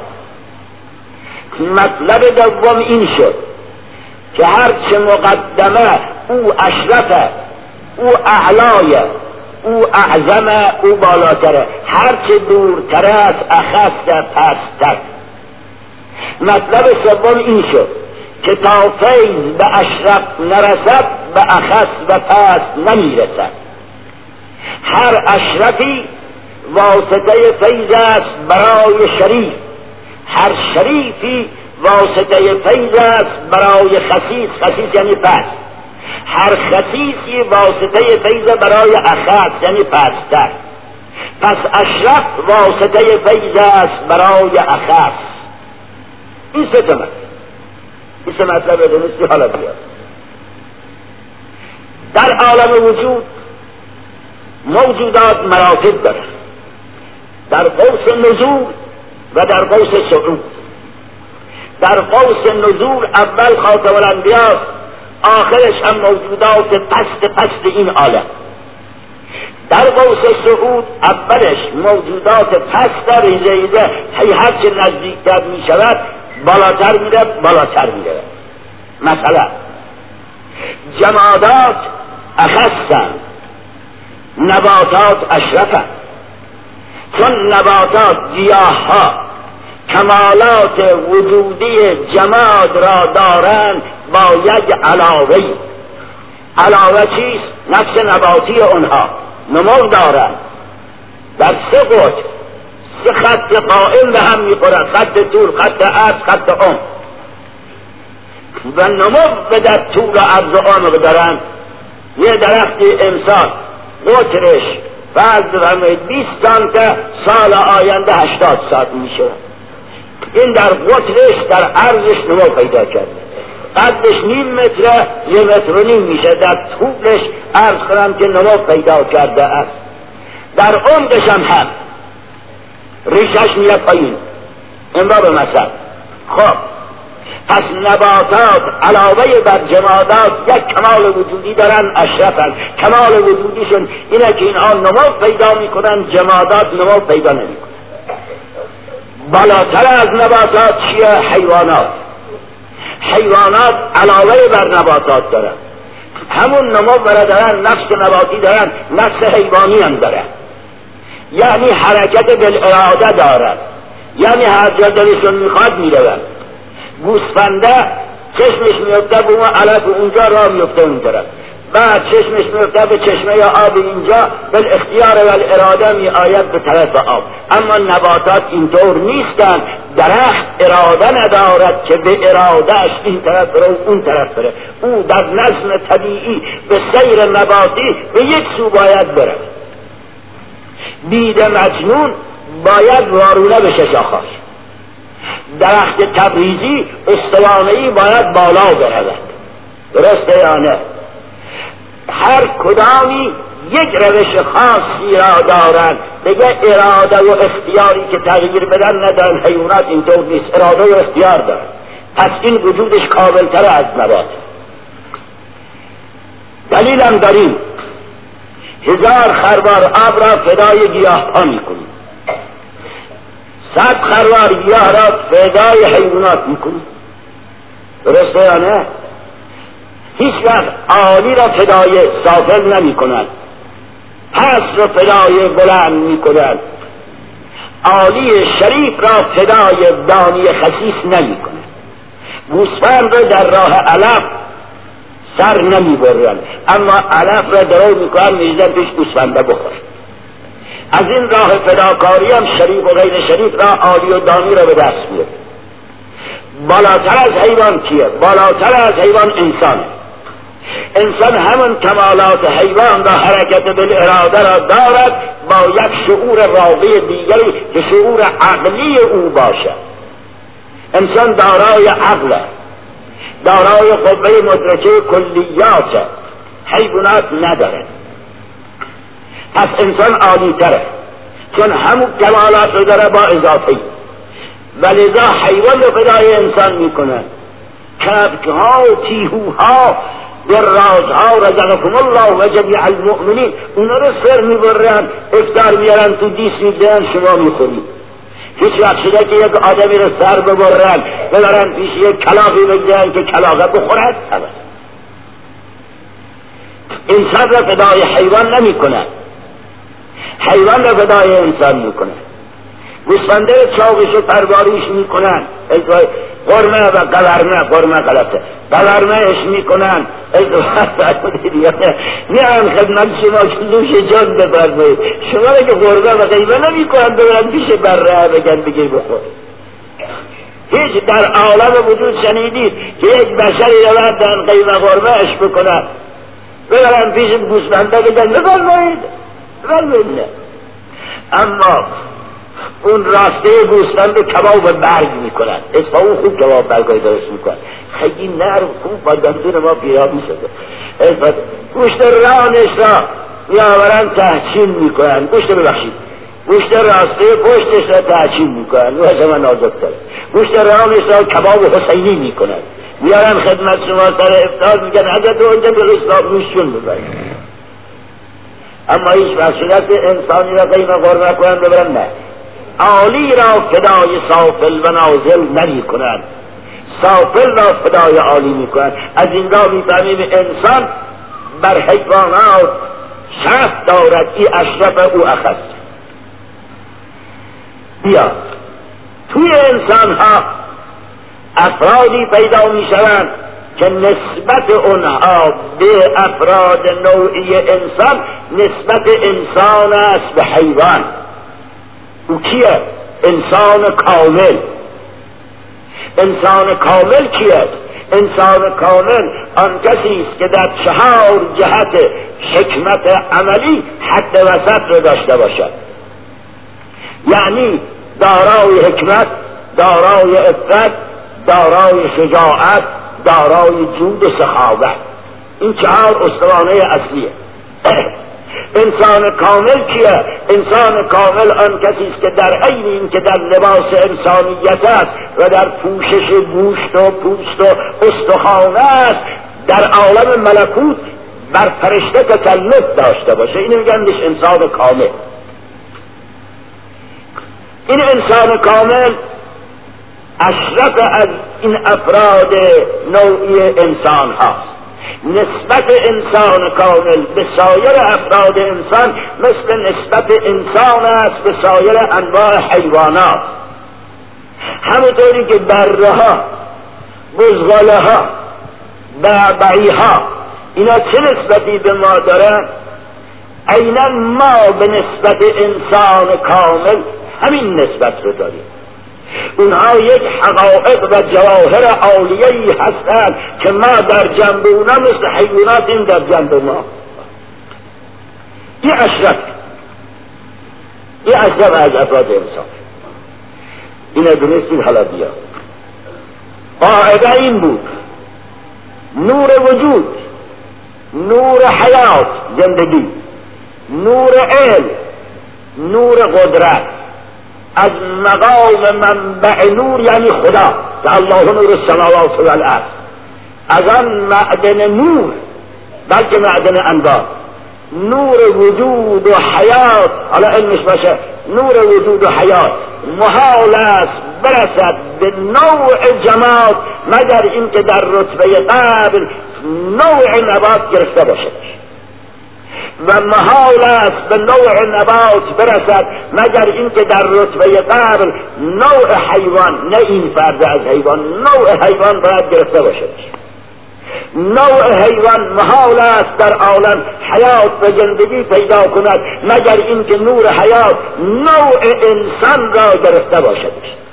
مطلب دوم این شد که هرچه مقدمه او اشرفه، او اعلایه، او اعظمه، او بالاتره، هرچه دورتره است اخسته پستر. مطلب سوم این شد که تا فیض به اشرف نرسد به اخس و پس نمیرسد. هر اشرفی واسطه فیض است برای شریف، هر شریفی واسطه فیض است برای خسیس، خسیس یعنی پس، هر خسیسی واسطه فیض برای اخس یعنی پستر. پس اشرف واسطه فیض است برای اخس. این سه مطلب، این سه مطلب دونستی. حالا بیاد در عالم وجود موجودات مراتب دارند، در قوس نزول و در قوس صعود. در قوس نزول اول خاتم الانبیاء، آخرش هم موجودات پست پست این عالم. در قوس صعود اولش موجودات پست ریزه ریزه هرچه نزدیکتر می شود بالاتر میره، بالاتر میره. مثلا جمادات اخصن، نباتات اشرفن. چون نباتات، گیاه ها کمالات وجودی جماد را دارند با یک علاوه. علاوه چیست؟ نفس نباتی اونها نمو دارند در سه قطب، سه خط قائم به هم میخورن، خط طول، خط عرض، خط عمق، و نمو به در طول و عرض و عمق دارن. یه درخت امسال قطرش فرض بفرمایید بیست سانته، سال آینده هشتاد سانت میشه. این در قطرش در عرضش نمو پیدا کرده، قدش نیم متره، یه متر و نیم میشه. در طولش عرض کنم که نمو پیدا کرده است. در عمقش هم هم ریشش میره پایین. این را به مثل. خب پس نباتات علاوه بر جمادات یک کمال وجودی دارن، اشرفن. کمال وجودیشون اینه که اینها نمو پیدا میکنن، جمادات نمو پیدا نمیکنن. بالاتر از نباتات چیه؟ حیوانات. حیوانات علاوه بر نباتات دارن، همون نمو برا دارن، نفس نباتی دارن، نفس حیوانی هم دارن. یعنی حرکت بالاراده دارن، یعنی هر جا دلشون میخواد میرون. گوسفنده چشمش میفته به اون علف اونجا را میفته اون طرف، بعد چشمش میفته به چشمه یا آب اینجا، بالاختیار و الاراده می آید به طرف آب. اما نباتات اینطور نیستن. درخت اراده ندارد که به ارادهش این طرف بره و اون طرف بره. او در نظم طبیعی به سیر نباتی به یک سو باید بره. بید مجنون باید وارونه بشه شاخاش. درخت تبریزی استوانه‌ای باید بالا برود. درسته یا نه؟ هر کدامی یک روش خاصی را دارند. دیگه اراده و اختیاری که تغییر بدن ندارن. حیوانات اینطور نیست، اراده و اختیار دارن. پس این وجودش کاملتر از نبات. دلیلم داریم. هزار خروار آب را فدای گیاه ها میکنیم، صد خروار گیاه را فدای حیوانات میکنیم. درسته یا نه؟ هیچ وقت عالی را فدای سافل نمی کنند، پس را فدای بلند می کنند. عالی شریف را فدای دانی خسیس نمی کنند. گوسفند را در راه علف سر نمی برند، اما علف را درو می کنند میزن پیش گوسفنده بخور. از این راه فداکاری هم شریف و غیر شریف را عالی و دانی را به دست میاد. بالاتر از حیوان کیه؟ بالاتر از حیوان انسانه. انسان همون کمالات حیوان را حرکت بالاراده را دارد با یک شعور واقعی دیگری که شعور عقلی او باشد. انسان دارای عقل، دارای قوه مدرکه کلیات، حیوانات نداره. پس انسان عالی تره چون همون کمالات رو داره با اضافه، ولذا حیوان رو فدای انسان میکنن. کبکها و تیهوها در رازها رزقكم الله و جمیع المؤمنین، اونا رو سر میبرن، افطار میارن تو دیس میدن، شما میخورید. هیچ وقت شده که یک آدمی رو سر ببرن ببرن پیش یک کلاغی بگذارن که کلاغه بخورد. انسان را فدای حیوان نمی کنن، حیوان را فدای انسان میکنن. گوسفنده چاقش و پرواریش میکنن، قرمه و قلرمه، قرمه غلطه، قلرمهش میکنن، میان خدمت شما که نوش جان بفرمایید. شما را که قرمه و قیمه نمی کنن ببرن پیش بره بگن بگیر بخور. هیچ در عالم وجود شنیدید که یک بشری رو بردن قیمه قرمهش بکنن ببرن پیش گوسفنده بگن بفرمایید بفرمایید؟ اما اون راسته گوسفند کباب برگ میکنن، اصفا اون خوب کباب برگای درست میکنن، خیلی نرم خوب با دندون ما پیرابی شده. گوشت رانش را میآورن تحچین میکنن، گوشت ببخشید گوشت راسته پشتش را تحچین میکنن، و از من نازکتر. گوشت رانش را کباب حسینی میکنن، میارن خدمت شما سر افطار میگن حضرت اونجا به رسلاب نوشون ببرید. اما هیچ وقت انسانی را قیمه قرمه کنن ببرن نه. عالی را فدای سافل و نازل نمی کنند. سافل را خدای عالی میکنند. از این را میفهمیم انسان بر حیوانات شرف دارد، ای اشرف او اخذ. بیا توی انسان ها افرادی پیدا می شوند که نسبت اونها به افراد نوعی انسان نسبت انسان است به حیوان. او کیه؟ انسان کامل. انسان کامل کیه؟ انسان کامل آن کسی است که در چهار جهت حکمت عملی حد وسط رو داشته باشد، یعنی دارای حکمت، دارای عفت، دارای شجاعت، دارای جود و سخاوت. این چهار استوانه اصلیه. انسان کامل کیه؟ انسان کامل آن کسی است که در عین این که در لباس انسانیت است و در پوشش گوشت و پوست و استخوان است، در عالم ملکوت بر فرشته تسلط داشته باشه. اینو میگن انسان کامل. این انسان کامل اشرف از این افراد نوعی انسان هاست. نسبت انسان کامل به سایر افراد انسان مثل نسبت انسان است به سایر انواع حیوانات. همونطوری که بره ها، بزغاله ها، بعبعی ها اینا چه نسبتی به ما دارن، عیناً ما به نسبت انسان کامل همین نسبت رو داریم. اونها یک حقائق و جواهر عالیه‌ای هستند که ما در جنب اونها مثل حیواناتیم در جنب ما. این اشرف این اشرف از افراد انسان. این ادونستید. حالا بیا قاعده این بود: نور وجود، نور حیات زندگی، نور علم، نور قدرت از مقام منبع نور یعنی خدا که الله نور السماوات و الارض، از آن معدن نور بلکه معدن انوار، نور وجود و حیات. حالا علمش باشه نور وجود و حیات محال است برسد به نوع جماعت مگر اینکه در رتبه قبل نوع نبات گرفته باشد و محال است به نوع نبات برسد مگر اینکه در رتبه قبل نوع حیوان، نه این فرد از حیوان، نوع حیوان باید گرفته باشد. نوع حیوان محال است در عالم حیات و زندگی پیدا کند مگر اینکه نور حیات نوع انسان را گرفته باشد.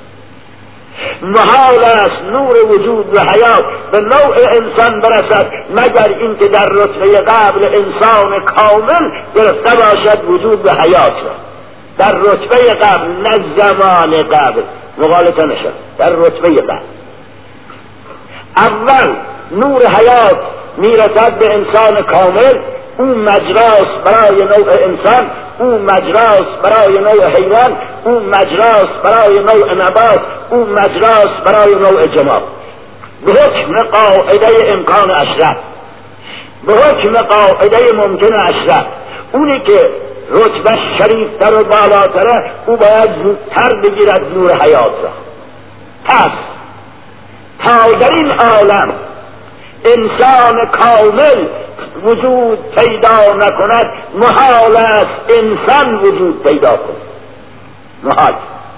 محال است نور وجود و حیات به نوع انسان برسد مگر اینکه در رتبه قبل انسان کامل گرفته باشد وجود و حیات را. در رتبه قبل، نه زمان قبل، مغالطه نشد، در رتبه قبل. اول نور حیات میرسد به انسان کامل، اون مجراست برای نوع انسان، اون مجراست برای نوع حیوان، اون مجراست برای نوع نبات، اون مجراست برای نوع جماعت. به حکم قاعده امکان اشرف، به حکم قاعده ممکن اشرف، اونی که رتبه شریفتر و بالاتره او باید زودتر بگیرد نور حیات را. پس تا در این عالم انسان کامل وجود پیدا نکند محال است انسان وجود پیدا کند. محال،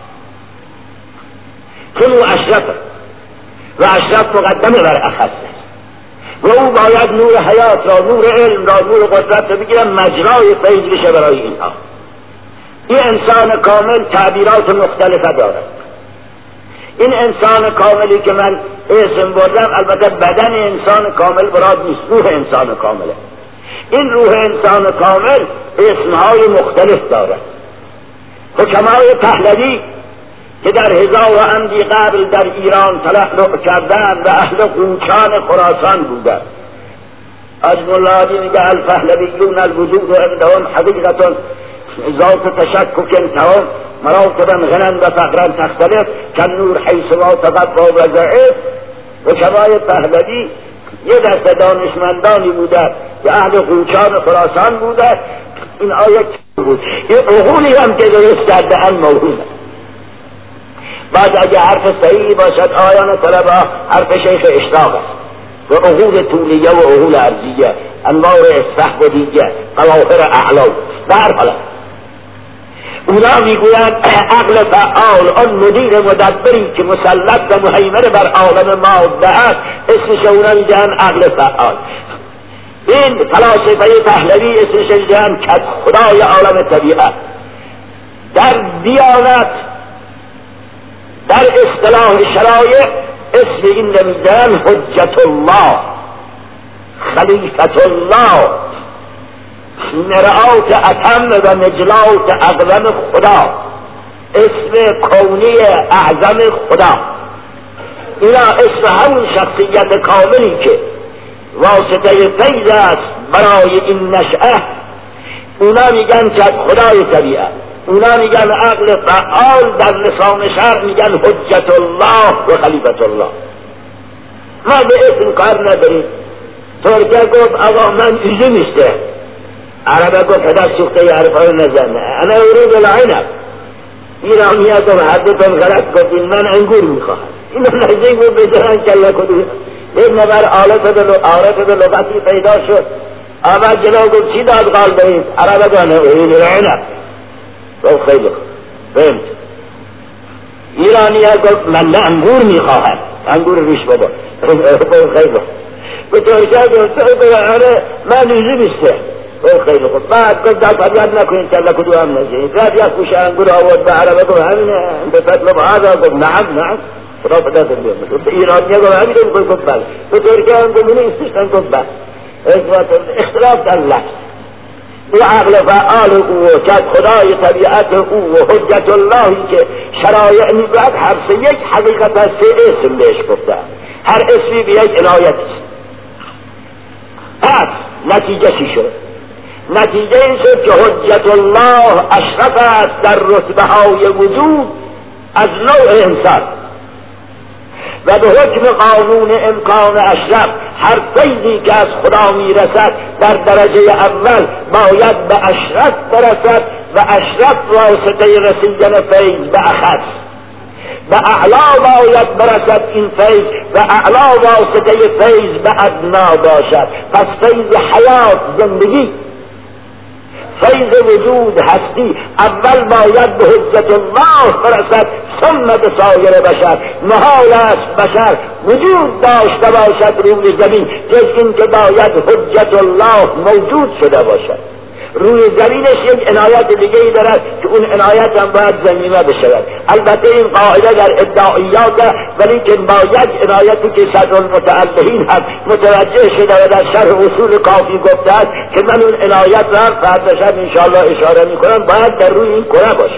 چون او اشرفه و اشرف مقدمه بر اخص و او باید نور حیات را، نور علم را، نور قدرت را بگیرن مجرای فیض بشه برای اینها. این انسان کامل تعبیرات مختلفه دارد. این انسان کاملی که من اسم بردم البته بدن انسان کامل مراد نیست، روح انسان کامله. این روح انسان کامل اسمهای مختلف دارد. حکمای پهلوی که در هزار عمدی قبل در ایران تلحلق کردن و اهل قوچان خراسان بودن، از ملادی میگه الپهلویون الوجود عندهم حقیقتون ذات تشکک انتهم مراتبا غنن و فقرا تختلف کن نور حیث ما تقوی و ضعیف. حکمای پهلوی یه دست دانشمندانی بوده که اهل قوچان خراسان بوده. این آیه بود، یه عقولی هم که درست کرده‌اند موجوده بعد اگه حرف صحیح باشد آیان طلبه حرف شیخ اشتاق است و عقول طولیه و عقول ارضیه، انوار اسفح و دیگه، قواهر اعلا. در حالا اونا میگویند عقل فعال، آن مدیر مدبری که مسلط و مهیمن بر عالم ماده است، اسمش اونا میگن عقل فعال. این فلاسفه پهلوی اسمش میگن کد خدای عالم طبیعت. در دیانت، در اصطلاح شرایع اسم این نمیدن حجت الله، خلیفت الله، مرآت اتم و نجلات اعظم خدا، اسم کونی اعظم خدا. اینا اسم همون شخصیت کاملی که واسطه فیض است برای این نشأه. اونا میگن که خدای طبیعت، اونا میگن عقل فعال، در لسان شرع میگن حجت الله و خلیفت الله. ما به اسم کار نداریم. ترکه گفت آقا من ایزی میسته، عربه گفت پدر سوخته حرفا رو نزنه، انا اريد العنب. ایرانی ها گفت حدتون غلط گفتین، من انگور میخواهم. اینا نزدیک بود بجرن کلا کدوم یک نفر آلت لغتی پیدا شد، آمد جلو گفت چی داد قال برید؟ عربه گفت انا اريد العنب. گفت خیلی فهمت. ایرانی ها گفت من نه انگور میخواهم، انگور ریش بابا. گفت خیلی به ترکیه گفت من ایزی میسته. گفت خیلی خوب. بعد گفت در فریاد نکنید کلا کدو هم نزید. رفت یک پوش انگور آورد به عربه گفت همینه انت تطلب هذا؟ گفت نعم نعم خدا پدر دلیم. گفت ایرانی گفت همینه؟ گفت بله. به ترکیه هم گفت منو استشتن گفت بله. اختلاف در لفظ. او عقل فعال او و کد خدای طبیعت او و حجت اللهی که شرایع میگوید هر سه یک حقیقت از سه اسم بهش گفته، هر اسمی به یک عنایتی است. پس نتیجه چی شد؟ نتیجه این شد که حجت الله اشرف است در رتبه های وجود از نوع انسان و به حکم قانون امکان اشرف هر فیضی که از خدا میرسد در درجه اول باید به اشرف برسد و اشرف واسطه رسیدن فیض به اخص، به اعلا باید برسد این فیض و اعلا واسطه فیض به ادنا باشد. پس فیض حیات زندگی، فیض وجود هستی اول باید به حجت الله برسد ثم به سایر بشر. محال است بشر وجود داشته باشد روی زمین جز این که باید حجت الله موجود شده باشد. روی زمینش یک عنایت دیگه ای دارد که اون عنایت هم باید زمینه بشود. البته این قاعده در ادعایات، ولی که باید عنایتی که صدر المتعلهین هم متوجه شده و در شرح اصول کافی گفته است که من اون عنایت را فردا شب انشاءالله اشاره میکنم باید در روی این کره باشه.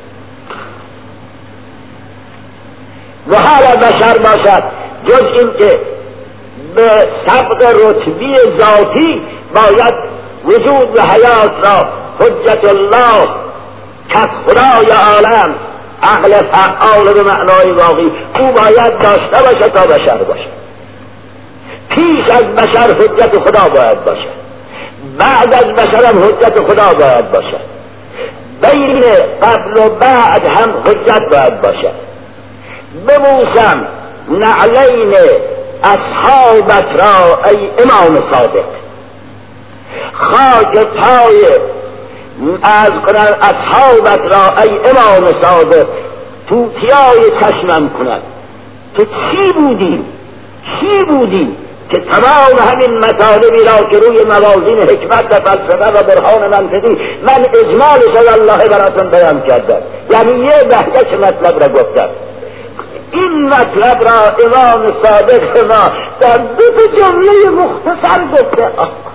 محال بشر باشد جز این که به سبق رتبی ذاتی باید وجود و حیات را حجت الله کس خدای عالم عقل فعال به معنای واقعی او باید داشته باشه تا بشر باشه. پیش از بشر حجت خدا باید باشه، بعد از بشر هم حجت خدا باید باشه، بین قبل و بعد هم حجت باید باشه. ببوسم نعلین اصحابت را ای امام صادق، خاک پای از کنن اصحابت را ای امام صادق، توتیای چشمم کنن. تو چی بودی؟ چی بودی که تمام همین مطالبی را که روی موازین حکمت و فلسفه و برهان منطقی من اجمالش از الله براتون بیان کردم، یعنی یه دهگش مطلب را گفتم. این مطلب را امام صادق ما در دو تا جمله مختصر گفته.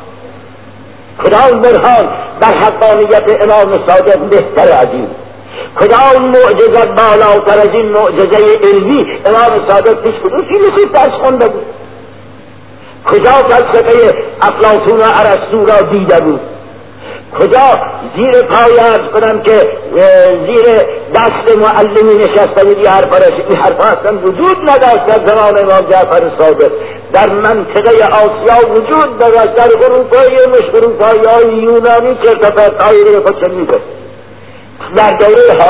کدام برهان در حقانیت امام صادق بهتر از این؟ کدام معجزت بالاتر از این معجزه علمی امام صادق پیش بود؟ کی مثل درس خونده بود؟ کجا فلسفه افلاطون و ارسطو را دیده بود؟ کجا زیر پای عرض کنم که زیر دست معلمی نشسته بود؟ یه حرف رسید، این حرف اصلا وجود نداشت در زمان امام جعفر صادق. در منطقه آسیا وجود داشت، در اروپایی مش اروپایی های یونانی چرتفت هایی رو خودشن میگفت. در دوره هارون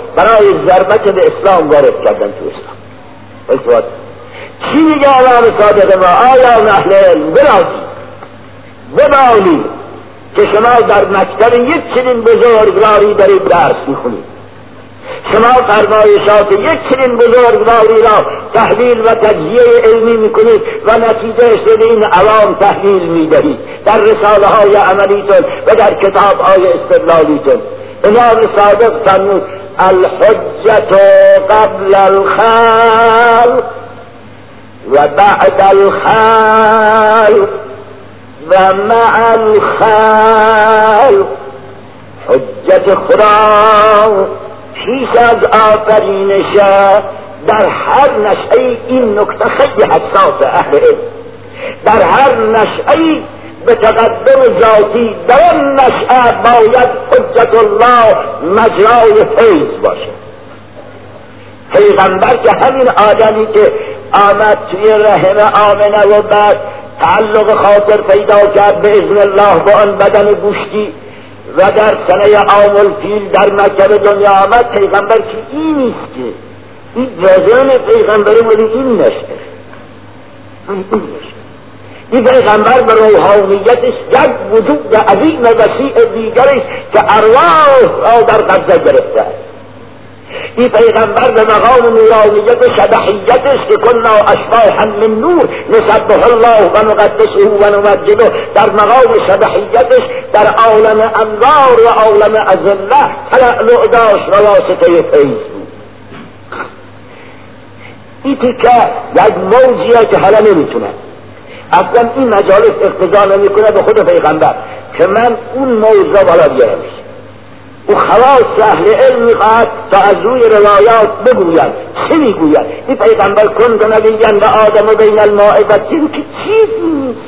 برای ضربت به اسلام وارد کردن تو اسلام. التفات چی میگه امام صادق ما؟ آیا اهل علم برازی ببالی که شما در مکتب یک چنین بزرگواری دارید درس میخونید، شما فرمایشات یک چنین بزرگواری را تحلیل و تجزیه علمی میکنید و نتیجه شده این عوام تحلیل میدهید در رساله های عملیتون و در کتاب های استدلالیتون. امام صادق فرمود الحجة قبل الخلق و بعد الخلق و مع الخلق. حجت خدا پیش از آفرینش در هر نشأه‌ای، این نکته خیلی حساس اهل علم، در هر نشأه‌ای به تقدم ذاتی در آن نشأه باید حجت الله مجرای فیض باشه. پیغمبر که همین آدمی که آمد توی رحم آمنه و بعد تعلق خاطر پیدا کرد به اذن الله با آن بدن گوشتی و در سنه عام الفیل در مکتب دنیا آمد، پیغمبر که این نیست که این جزان پیغمبری ولی این نشه، این نشه. این پیغمبر به روحانیتش یک وجود عظیم و وسیع دیگری که ارواح را در قبضه گرفته است. این پیغمبر به مقام نورانیت شبحیتش که کنا اشباحا من نور نسبح الله و نقدسه و نمجده، در مقام شبحیتش در عالم انوار و عالم اذله تلألؤ داشت و واسطه فیض بود. این تیکه یک موجیه که حالا نمیتونه اصلا این مجالس اقتضا نمیکنه به خود پیغمبر که من اون موضوع بالا بیارم. او خواست اهل علم میخواهد تا از روی روایات بگوید. چه میگوید؟ این پیغمبر کند نبیًا و آدم بین الماء و الطین که چیزی نیست.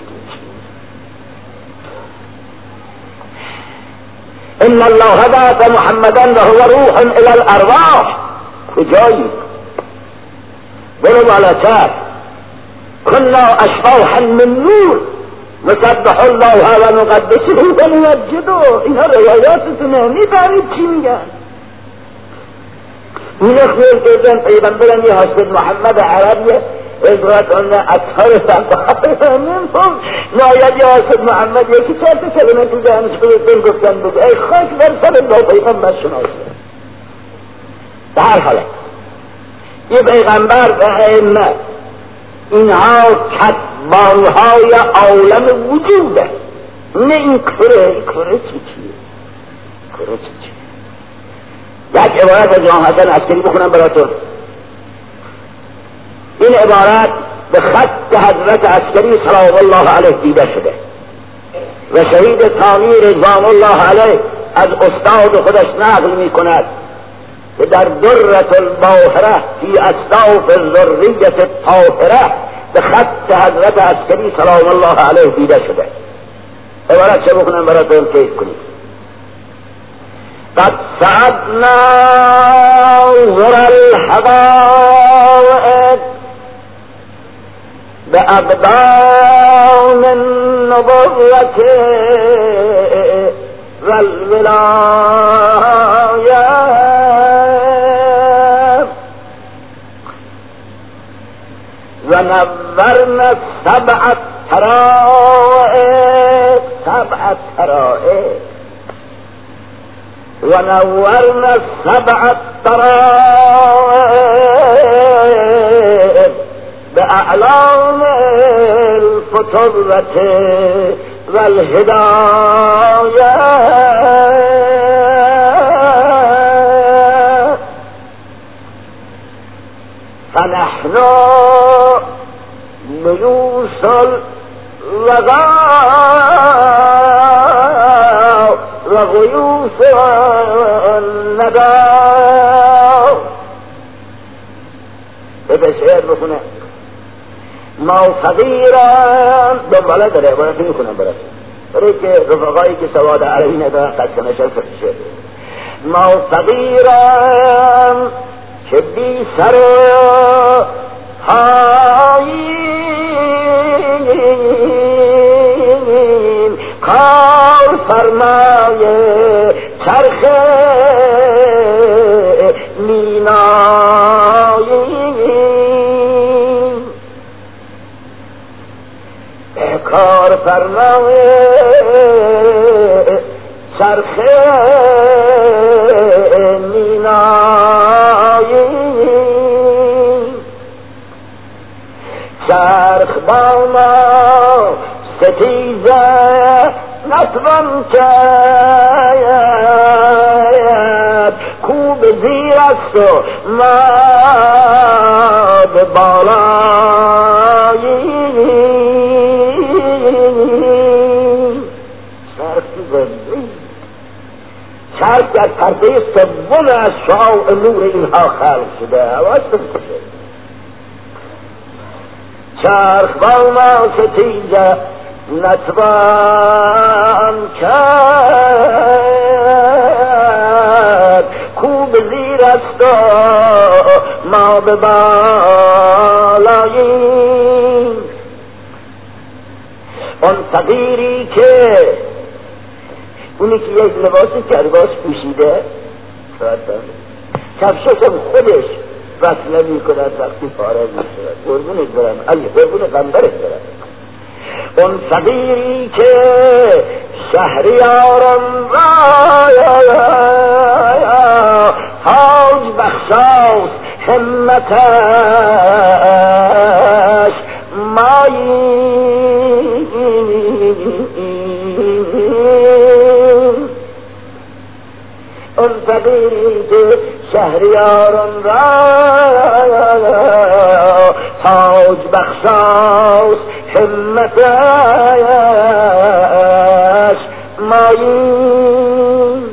ان الله بعث محمدا و هو روح الی الارواح. کجایی؟ برو بالاتر. کنا اشباحا من نور نسبح الله و نقدسه و نمجده. اینا روایاتتونه، میفهمید چی میگن؟ این خیل کردن پیغمبرم یه حسد محمد عربیه ازرات انه اطهار سنبه منفهم ناید یه حسد محمد یکی چهت کلمه تو جهنش خودتون گفتن بگه ای خاک بر سر با پیغمبر شناسه. به هر حالت یه پیغمبر به ائمه اینها کتبانهای عالم وجوده، نه این کره. این کره چی چیه؟ کره چی چیه؟ یک عبارت از جان حسن عسکری بخونم براتون. این عبارت به خط حضرت عسکری سلام الله علیه دیده شده و شهید ثانی رضوان الله علیه از استاد خودش نقل می کند که در درة الباهره فی اصداف الذریة الطاهره به خط حضرت عسکری سلام الله علیه دیده شده. عبارت چه بکنم براتون کیف کنید. قد سعدنا ذر الحقائق بأقدام النبوة والولاية ونورنا سبع الطرائق سبع الطرائق ونورنا سبع الطرائق بأعلام الفتوة والهداية فنحن ليوس الوغاء وغيوس النداء. بده شعر بکنه ما فقیران دنباله داره عبارتی میکنم برای برای که رفقایی که سواد عربی ندارن قد کنشن فرشه. ما فقیران که بی سر هاییم کار فرمای چرخ بانا ستیزه نتوان کرد کو به زیر است و ما به بالایی چرخ زندگی چرخ در پرده سوم از شعاع نور اینها خلق شده حواس بکشه چرخ با ما ستیزه نتوان کرد کو به زیر است و ما به بالاییم اون فقیری که اونی که یک لباس کرباس پوشیده کفششم خودش وصله می کند وقتی فارغ می شود قربونت برم علی قربون غمبرت برم اون فقیری که شهریاران را تاج بخشاست همتش ماییم اون فقیری که شهریاران را تاج بخشاست همتش ماییم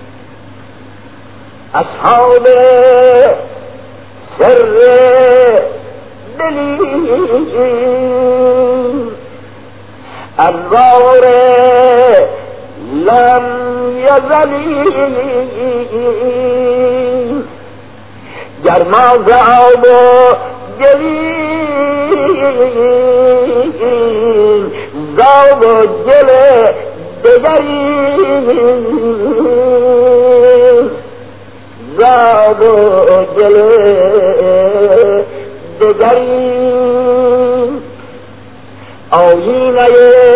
اصحاب سر دلیم انوار لم یزلیم گرما ز آب و گلیم زاب و گل دگریم زاب و گل دگریم آیینه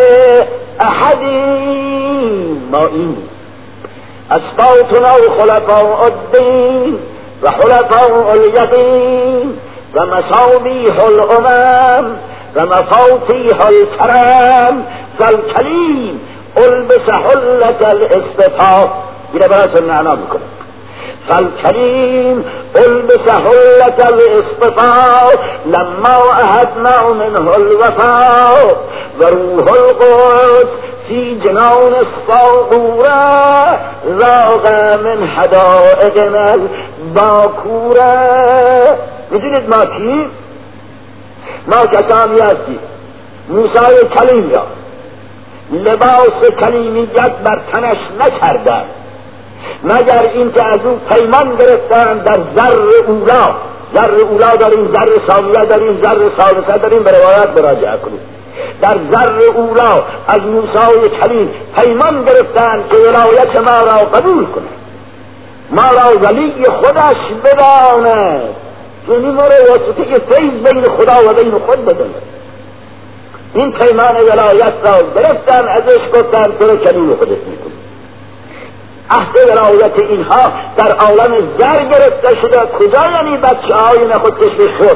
احدیم ما این اسقاطنا خلفاء الدین و خلفاء الیقین و مصابیح الامم و مفاتیح الکرم فالکلیم البس حلة الاصطفاء اینه براتون معنا میکنه فالكريم البس حلة الاصطفاء لما أهدنا منه الوفاء وروح القدس في جنان الصاغورة ذاق من حدائقنا الباكورة میدونید ما کی؟ ما کسانی هستیم موسی کلیم را لباس کلیمیت بر تنش نکردند مگر این که از او پیمان گرفتن در ذر اولا ذر اولا داریم ذر ثانیه داریم ذر ثالثه داریم به روایت مراجعه کنیم در ذر اولا از موسی کلیم پیمان گرفتن که ولایت ما را قبول کنه ما را ولی خودش بداند یعنی ما را واسطه فیض بین خدا و بین خود بداند این پیمان ولایت را گرفتن ازش گفتن تو رو کلیم خودت میکنی عهد ولایت اینها در عالم زر گرفته شده کجا یعنی بچه های نخود چشم خود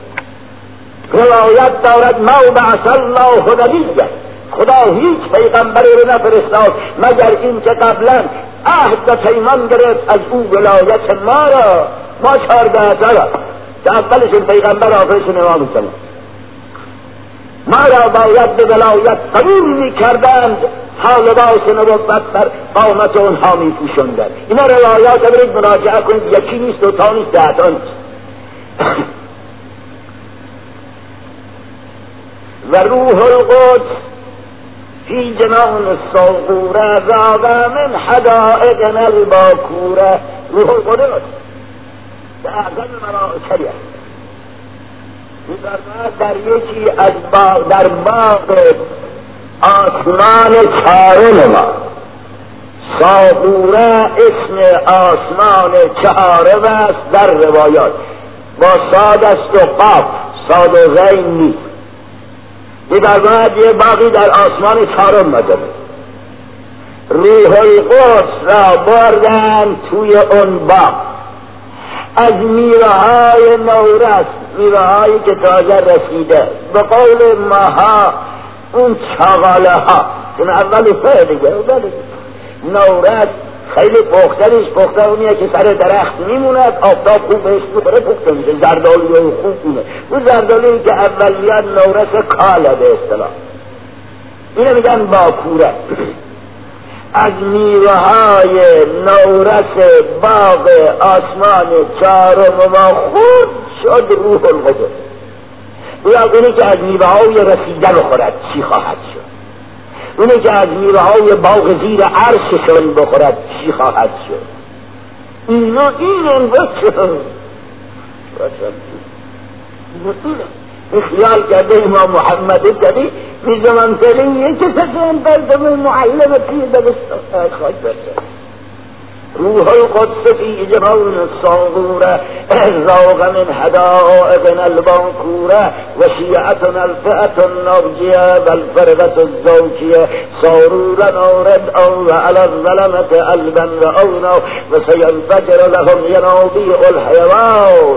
ولایت دارد ما بعث الله نبیه خدا هیچ پیغمبری رو نفرستاد مگر این که قبلا عهد و پیمان گرفت از او ولایت ما را ما چهارده ساله که اولشون پیغمبر آخرشون امام سلام ما را باید به ولایت قبول می کردند تا لباس نبوت بر قامت اونها می پوشندند اینا روایات برید مراجعه کنید یکی نیست دو تا نیست ده تا نیست و روح القدس فی جنان الصاغوره ذاق من حدائقنا الباکوره روح القدس به اعظم ملائکه است در یکی از باغ در باغ آسمان چهارم ما صاغوره اسم آسمان چهارم است در روایات با صاد است و قاف صاد و غین نیست می‌فرماید یه باغی در آسمان چهارم مداره روح القدس را بردن توی اون باغ از میوه‌های نورس میوه‌هایی که تازه رسیده، به قول ماها اون چاقاله ها، این اولی فه دیگه اولی نورس خیلی پختنش پخته اونیه که سر درخت میموند، آفتاب خوب بهش میخوره پخته میشه، زردالی های خوب اونه. اون زردالی که اولیت نورس کاله به اصطلاح، اینه میگن باکوره. از میوه های نورس باغ آسمان چهارم ما خود شد روح القدس. یا اونی که از میوه های رسیده بخورد چی خواهد شد؟ اونی که از میوه های باغ زیر عرششون بخورد چی خواهد شد؟ اینا این انوشت این خیال کرده امام محمد کبی میزه منطقی یکی تکن بردم معلمتی دبستان خواهد برده روح القدس فی جبون الصغور ذوق من حدائق البنكورة وشيعتنا الفئة النرجية والفرقة الزوجية صاروا نورد أو على الظلمة قلبا رأونا وسينفجر لهم ينابيع الحيوان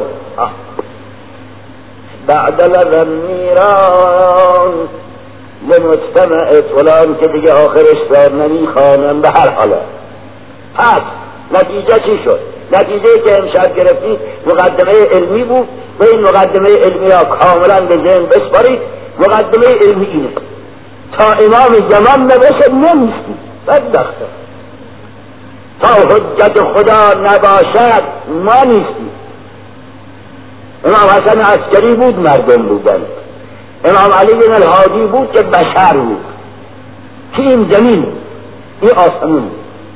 بعد لذا النيران لمجتمع فلان که دیگه آخرش دار نمیخوانم. به هر حاله پس نتیجه چی شد؟ نتیجه که امشب گرفتید مقدمه علمی بود و این مقدمه علمی ها کاملا به ذهن بسپارید. مقدمه علمی اینه تا امام زمان نباشد نمیستید، بدبخته تا حجت خدا نباشد ما نیستیم. امام حسن عسکری بود مردم بودن، امام علی بن الهادی بود که بشر بود که این زمین این آسمون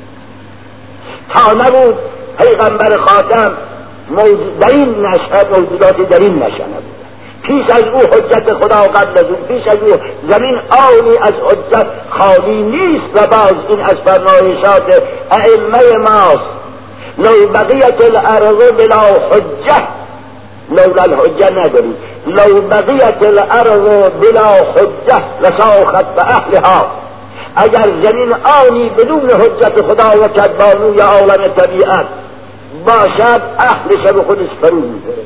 تا نبود پیغمبر خاتم موجود در این نشأه موجودات در این نشأه نبود. پیش از او حجت خدا و قبل از او پیش از او زمین آنی از حجت خالی نیست و باز این از فرمایشات ائمه ماست. لو بقیت الارض بلا حجه لولا الحجه نداری لو بقیت الارض بلا حجه لساخت به اهلها. اگر زمین آنی بدون حجت خدا و کدبانوی عالم طبیعت باشد اهلش به خودش فرو میبره.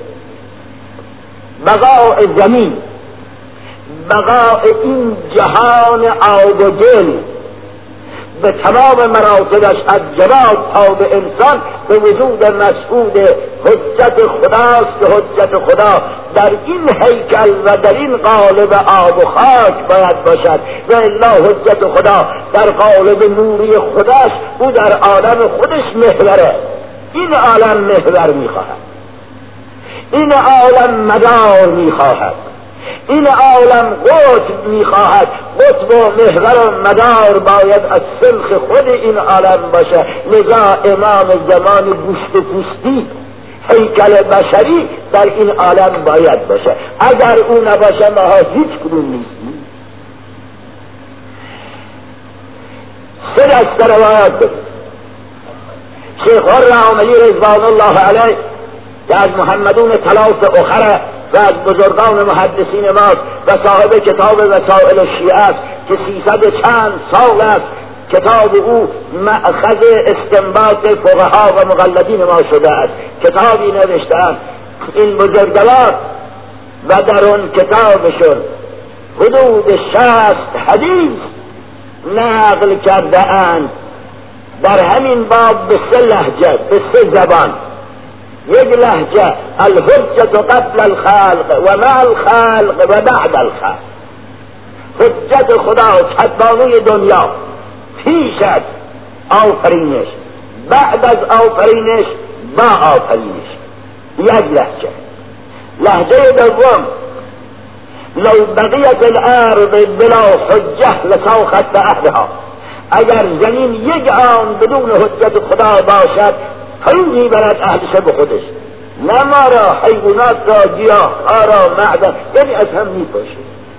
بقاء زمین، بقاء این جهان آب و گل به تمام مراتبش از جماد تا به انسان به وجود مسعود حجت خداست که حجت خدا در این هیکل و در این قالب آب و خاک باید باشد و الا حجت خدا در قالب نوری خداست. او در عالم خودش محوره. این عالم محور میخواهد، این عالم مدار میخواهد، این عالم قطب میخواهد. قطب و محور و مدار باید از سلخ خود این عالم باشه. لذا امام زمان گوشت و پوستی هیکل بشری در این عالم باید باشه. اگر او نباشه ما هیچ کدوم نیستیم. سه دسته روایات داریم. شیخ الرحمانی رضوان الله علیه که از محمدون ثلاث اخره و از بزرگان محدثین ماست و صاحب کتاب وسائل الشیعه است که سیصد چند سال است کتاب او مأخذ استنباط فقها و مقلدین ما شده است. کتابی نوشتند این بزرگوار و در اون کتابشون حدود شصت حدیث نقل کرده اند در همین باب به سه لهجه، به سه زبان. یک لهجه الحجت قبل الخلق و مع الخلق و بعد الخلق. حجت خدا کدبانوی دنیا پیش از آفرینش، بعد از آفرینش، با آفرینش. یک لهجه. لهجه دوم لو بقیت الارض بلا حجه لساخت به اهلها. اگر زمین یک آن بدون حجت خدا باشد فرو میبرد اهلش به خودش، نه ما را، حیوانات را، گیاه‌ها را، معدن، یعنی از هم میپاشه.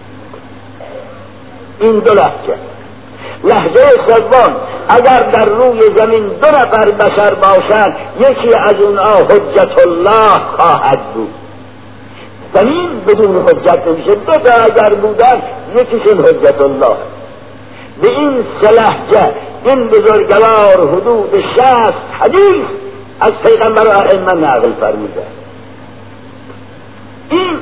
این دو لهجه. لهجه سوم اگر در روی زمین دو نفر بشر باشند یکی از اونها حجت الله خواهد بود. زمین بدون حجت نمیشه. دو تا اگر بودن یکیشون حجت الله. به این سه لهجه این بزرگوار حدود شصت حدیث از پیغمبر و ائمه نقل فرموده. این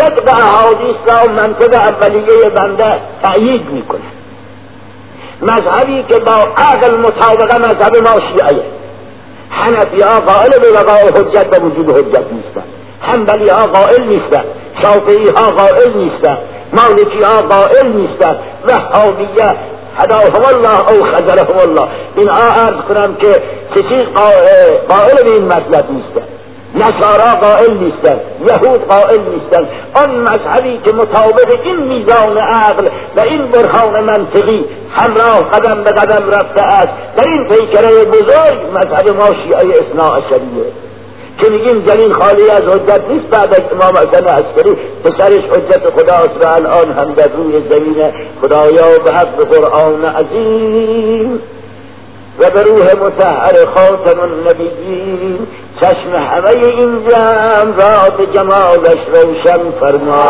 صدق احادیث را منطق اولیه بنده تأیید میکنه. مذهبی که با عقل مطابقه مذهب ما شیعه. حنفی ها قائل به بقای حجت و وجود حجت نیستن، حنبلی ها قائل نیستن، شافعی ها قائل نیستن، مالکی ها قائل نیستن، وهابیه هداهم الله او خذلهم الله. اینها عرض کنم که کسی قائل به این مطلب نیستن. نصارا قائل نیستن، یهود قائل نیستن. آن مذهبی که مطابق این میزان عقل و این برهان منطقی همراه قدم به قدم رفته است در این پیکره بزرگ مذهب ما شیعه اثنا عشریه که میگیم جلیل خالی از حجت نیست. بعد از امام حسن عسکری پسرش حجت خداست و الان هم در روی زمین خدایا به حق قرآن عظیم و به روح مطهر خاتم النبیین چشم همه این جمع را به جمالش روشن فرما،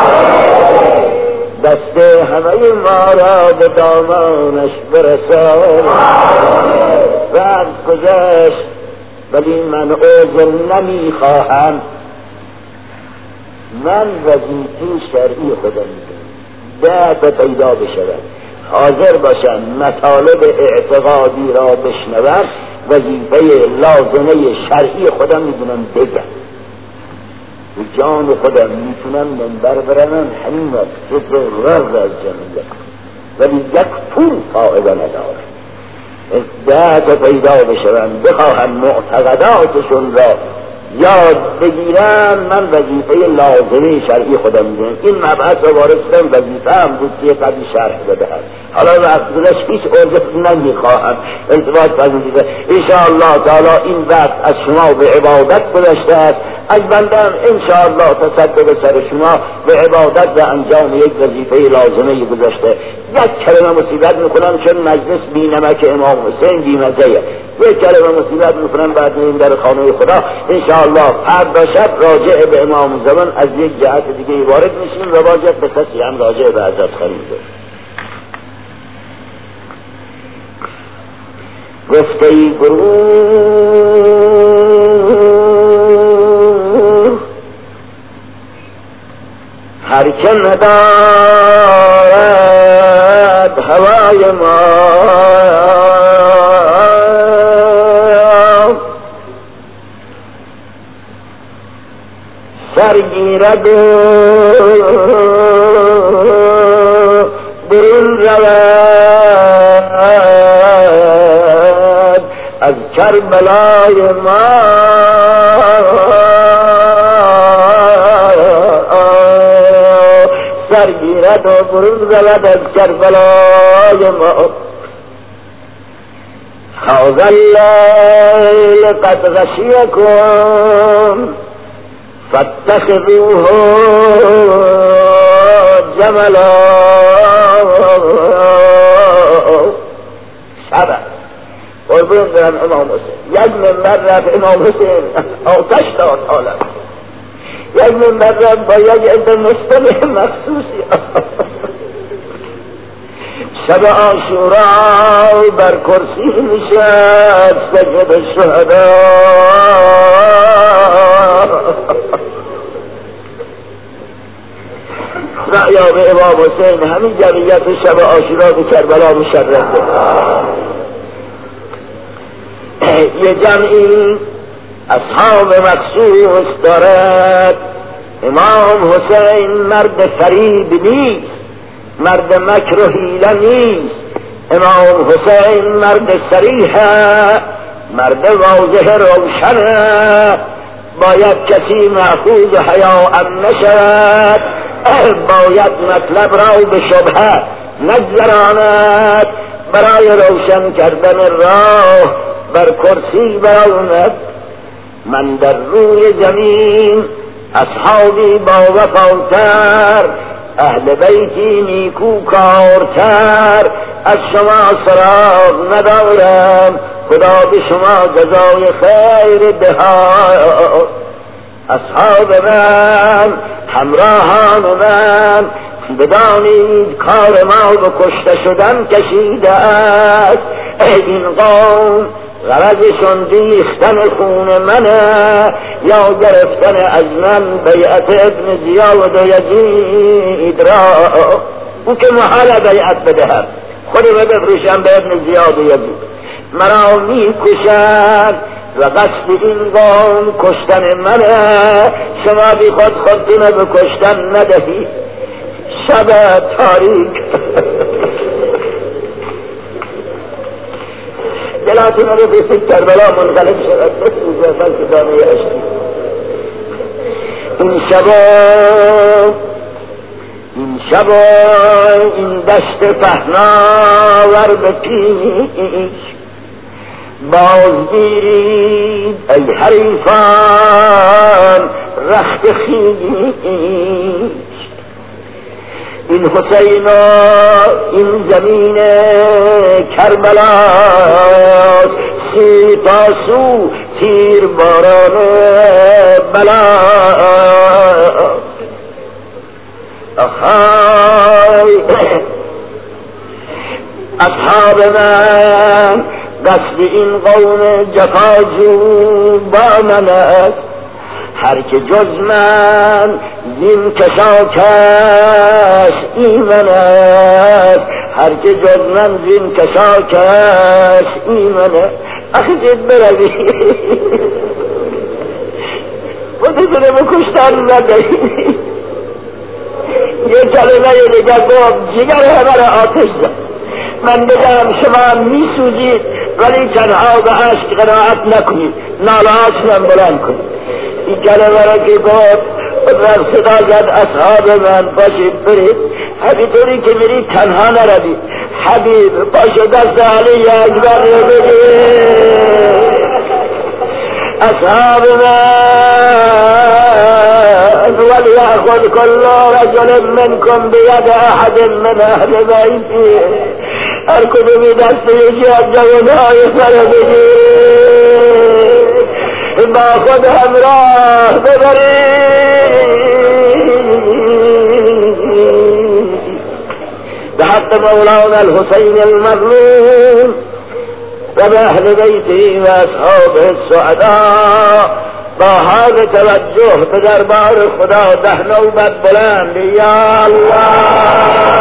دست همه ما را به دامانش برسان. وقت گذشت ولی من عذر نمی خواهم. من وظیفه شرعی خودم میدونم ده تا پیدا بشود، حاضر باشم مطالب اعتقادی را بشنوم، وظیفه لازمه شرعی خودم میدونم بگم. به جان خودم میتونم منبر برنم همین وقت رو رز از جمعیت، ولی یک پول فائده نداره. ده تا پیدا بشوم بخواهم معتقداتشون را یاد بگیرم، من وظیفه لازمه شرعی خودم میدونم. این مبحث رو وارستم وظیفه هم بود که قدی شرح بدهم. حالا وقت گذشت هیچ عرض نمیخواهم التفات پذیرید. انشاءالله تعالی این وقت از شما به عبادت گذشته است، از بندم انشاءالله تصدق سر شما به عبادت و انجام یک وظیفه لازمه گذشته. یک کلمه مصیبت میکنم چون مجلس بی نمک امام حسین بی مزه، یک کلمه مصیبت میکنم بعد این در خانه خدا. انشاءالله فردا شب راجع به امام زمان از یک جهت دیگه وارد میشیم و باید به کسی هم راجع به حضرت خلیفه. گفته ای گروه هر که ندارد هوای ما سرگیرد و برون رود از کربلای ما. سرگیرد و برون رود از کربلای ما. هذا الليل قد غشيكم فاتخذوه جملا. شبه قربون برم امام حسین یک منبر رفت امام حسین آتش داد حالا، یک منبر رفت با یک عده مستمع مخصوصی. شب عاشورا بر کرسی نشست سجد الشهدا. رأیا به امام حسین همین جمعیت شب عاشورا به کربلا مشرفه. یه جمعی اصحاب مخصوص دارد. امام حسین مرد فریب نیست، مرد مکر و حیله نیست. امام حسین مرد صریحه، مرد واضح روشنه. باید کسی محفوظ حیاء نشود، باید مطلب را به شبهه نگذراند. برای روشن کردن راه بر کرسی براند. من در روی زمین اصحابی با وفاتر، اهل بیتی نیکو کارتر، از شما سراغ ندارم. خدا به شما جزای خیر دهد. اصحاب من، همراهان من، بدانید کار ما به کشته شدن کشیده است. این قوم غرضشون ریختن خون منه، یا گرفتن از من بیعت ابن زیاد و یزید را. او که محال بیعت بدهم، خودم بفروشم به ابن زیاد و یزید، مرا می کشند و قصد این قوم کشتن منه. شما بی خود خودتون به کشتن ندهید. شب تاریک دلاتون رو بسید کربلا منقلب شد بسوزه بلک دانه اشکی. این شبا این شبا این دشت پهناور به پیش بازگیرید ای حریفان رخت خویش. این حسین این زمین کربلا سی تاسو تیر باران بلا. آخای اصحاب من قصد این قوم جفاجو با من است، هر که جز من زین کشاکش ایمن است، هر که جز من زین کشاکش ایمن است. آخی جد بروی خودتونه بکشتن ندهی. یه کلمه دیگه گفت جگر همه را آتش زد. من بگم شما می سوزید ولی تنها به عشق قناعت نکنید، نالهاتونم بلند کنید. این کلمه را که گفت رب صدا زد اصحاب من باشید برید، همینطوری که میرید تنها نروید، حبیب باشه دست علی اکبر رو بگید. اصحاب من وليأخذ كل رجل منكم بيد احد من اهل بيته، اركضوا بدسته جهد جونای سر بگیر، با خود همراه ببرید به حق مولانا الحسین المظلوم و به اهل بیته و اصحاب السعداء. با حال توجه به دربار خدا ده نوبت بلند یا الله.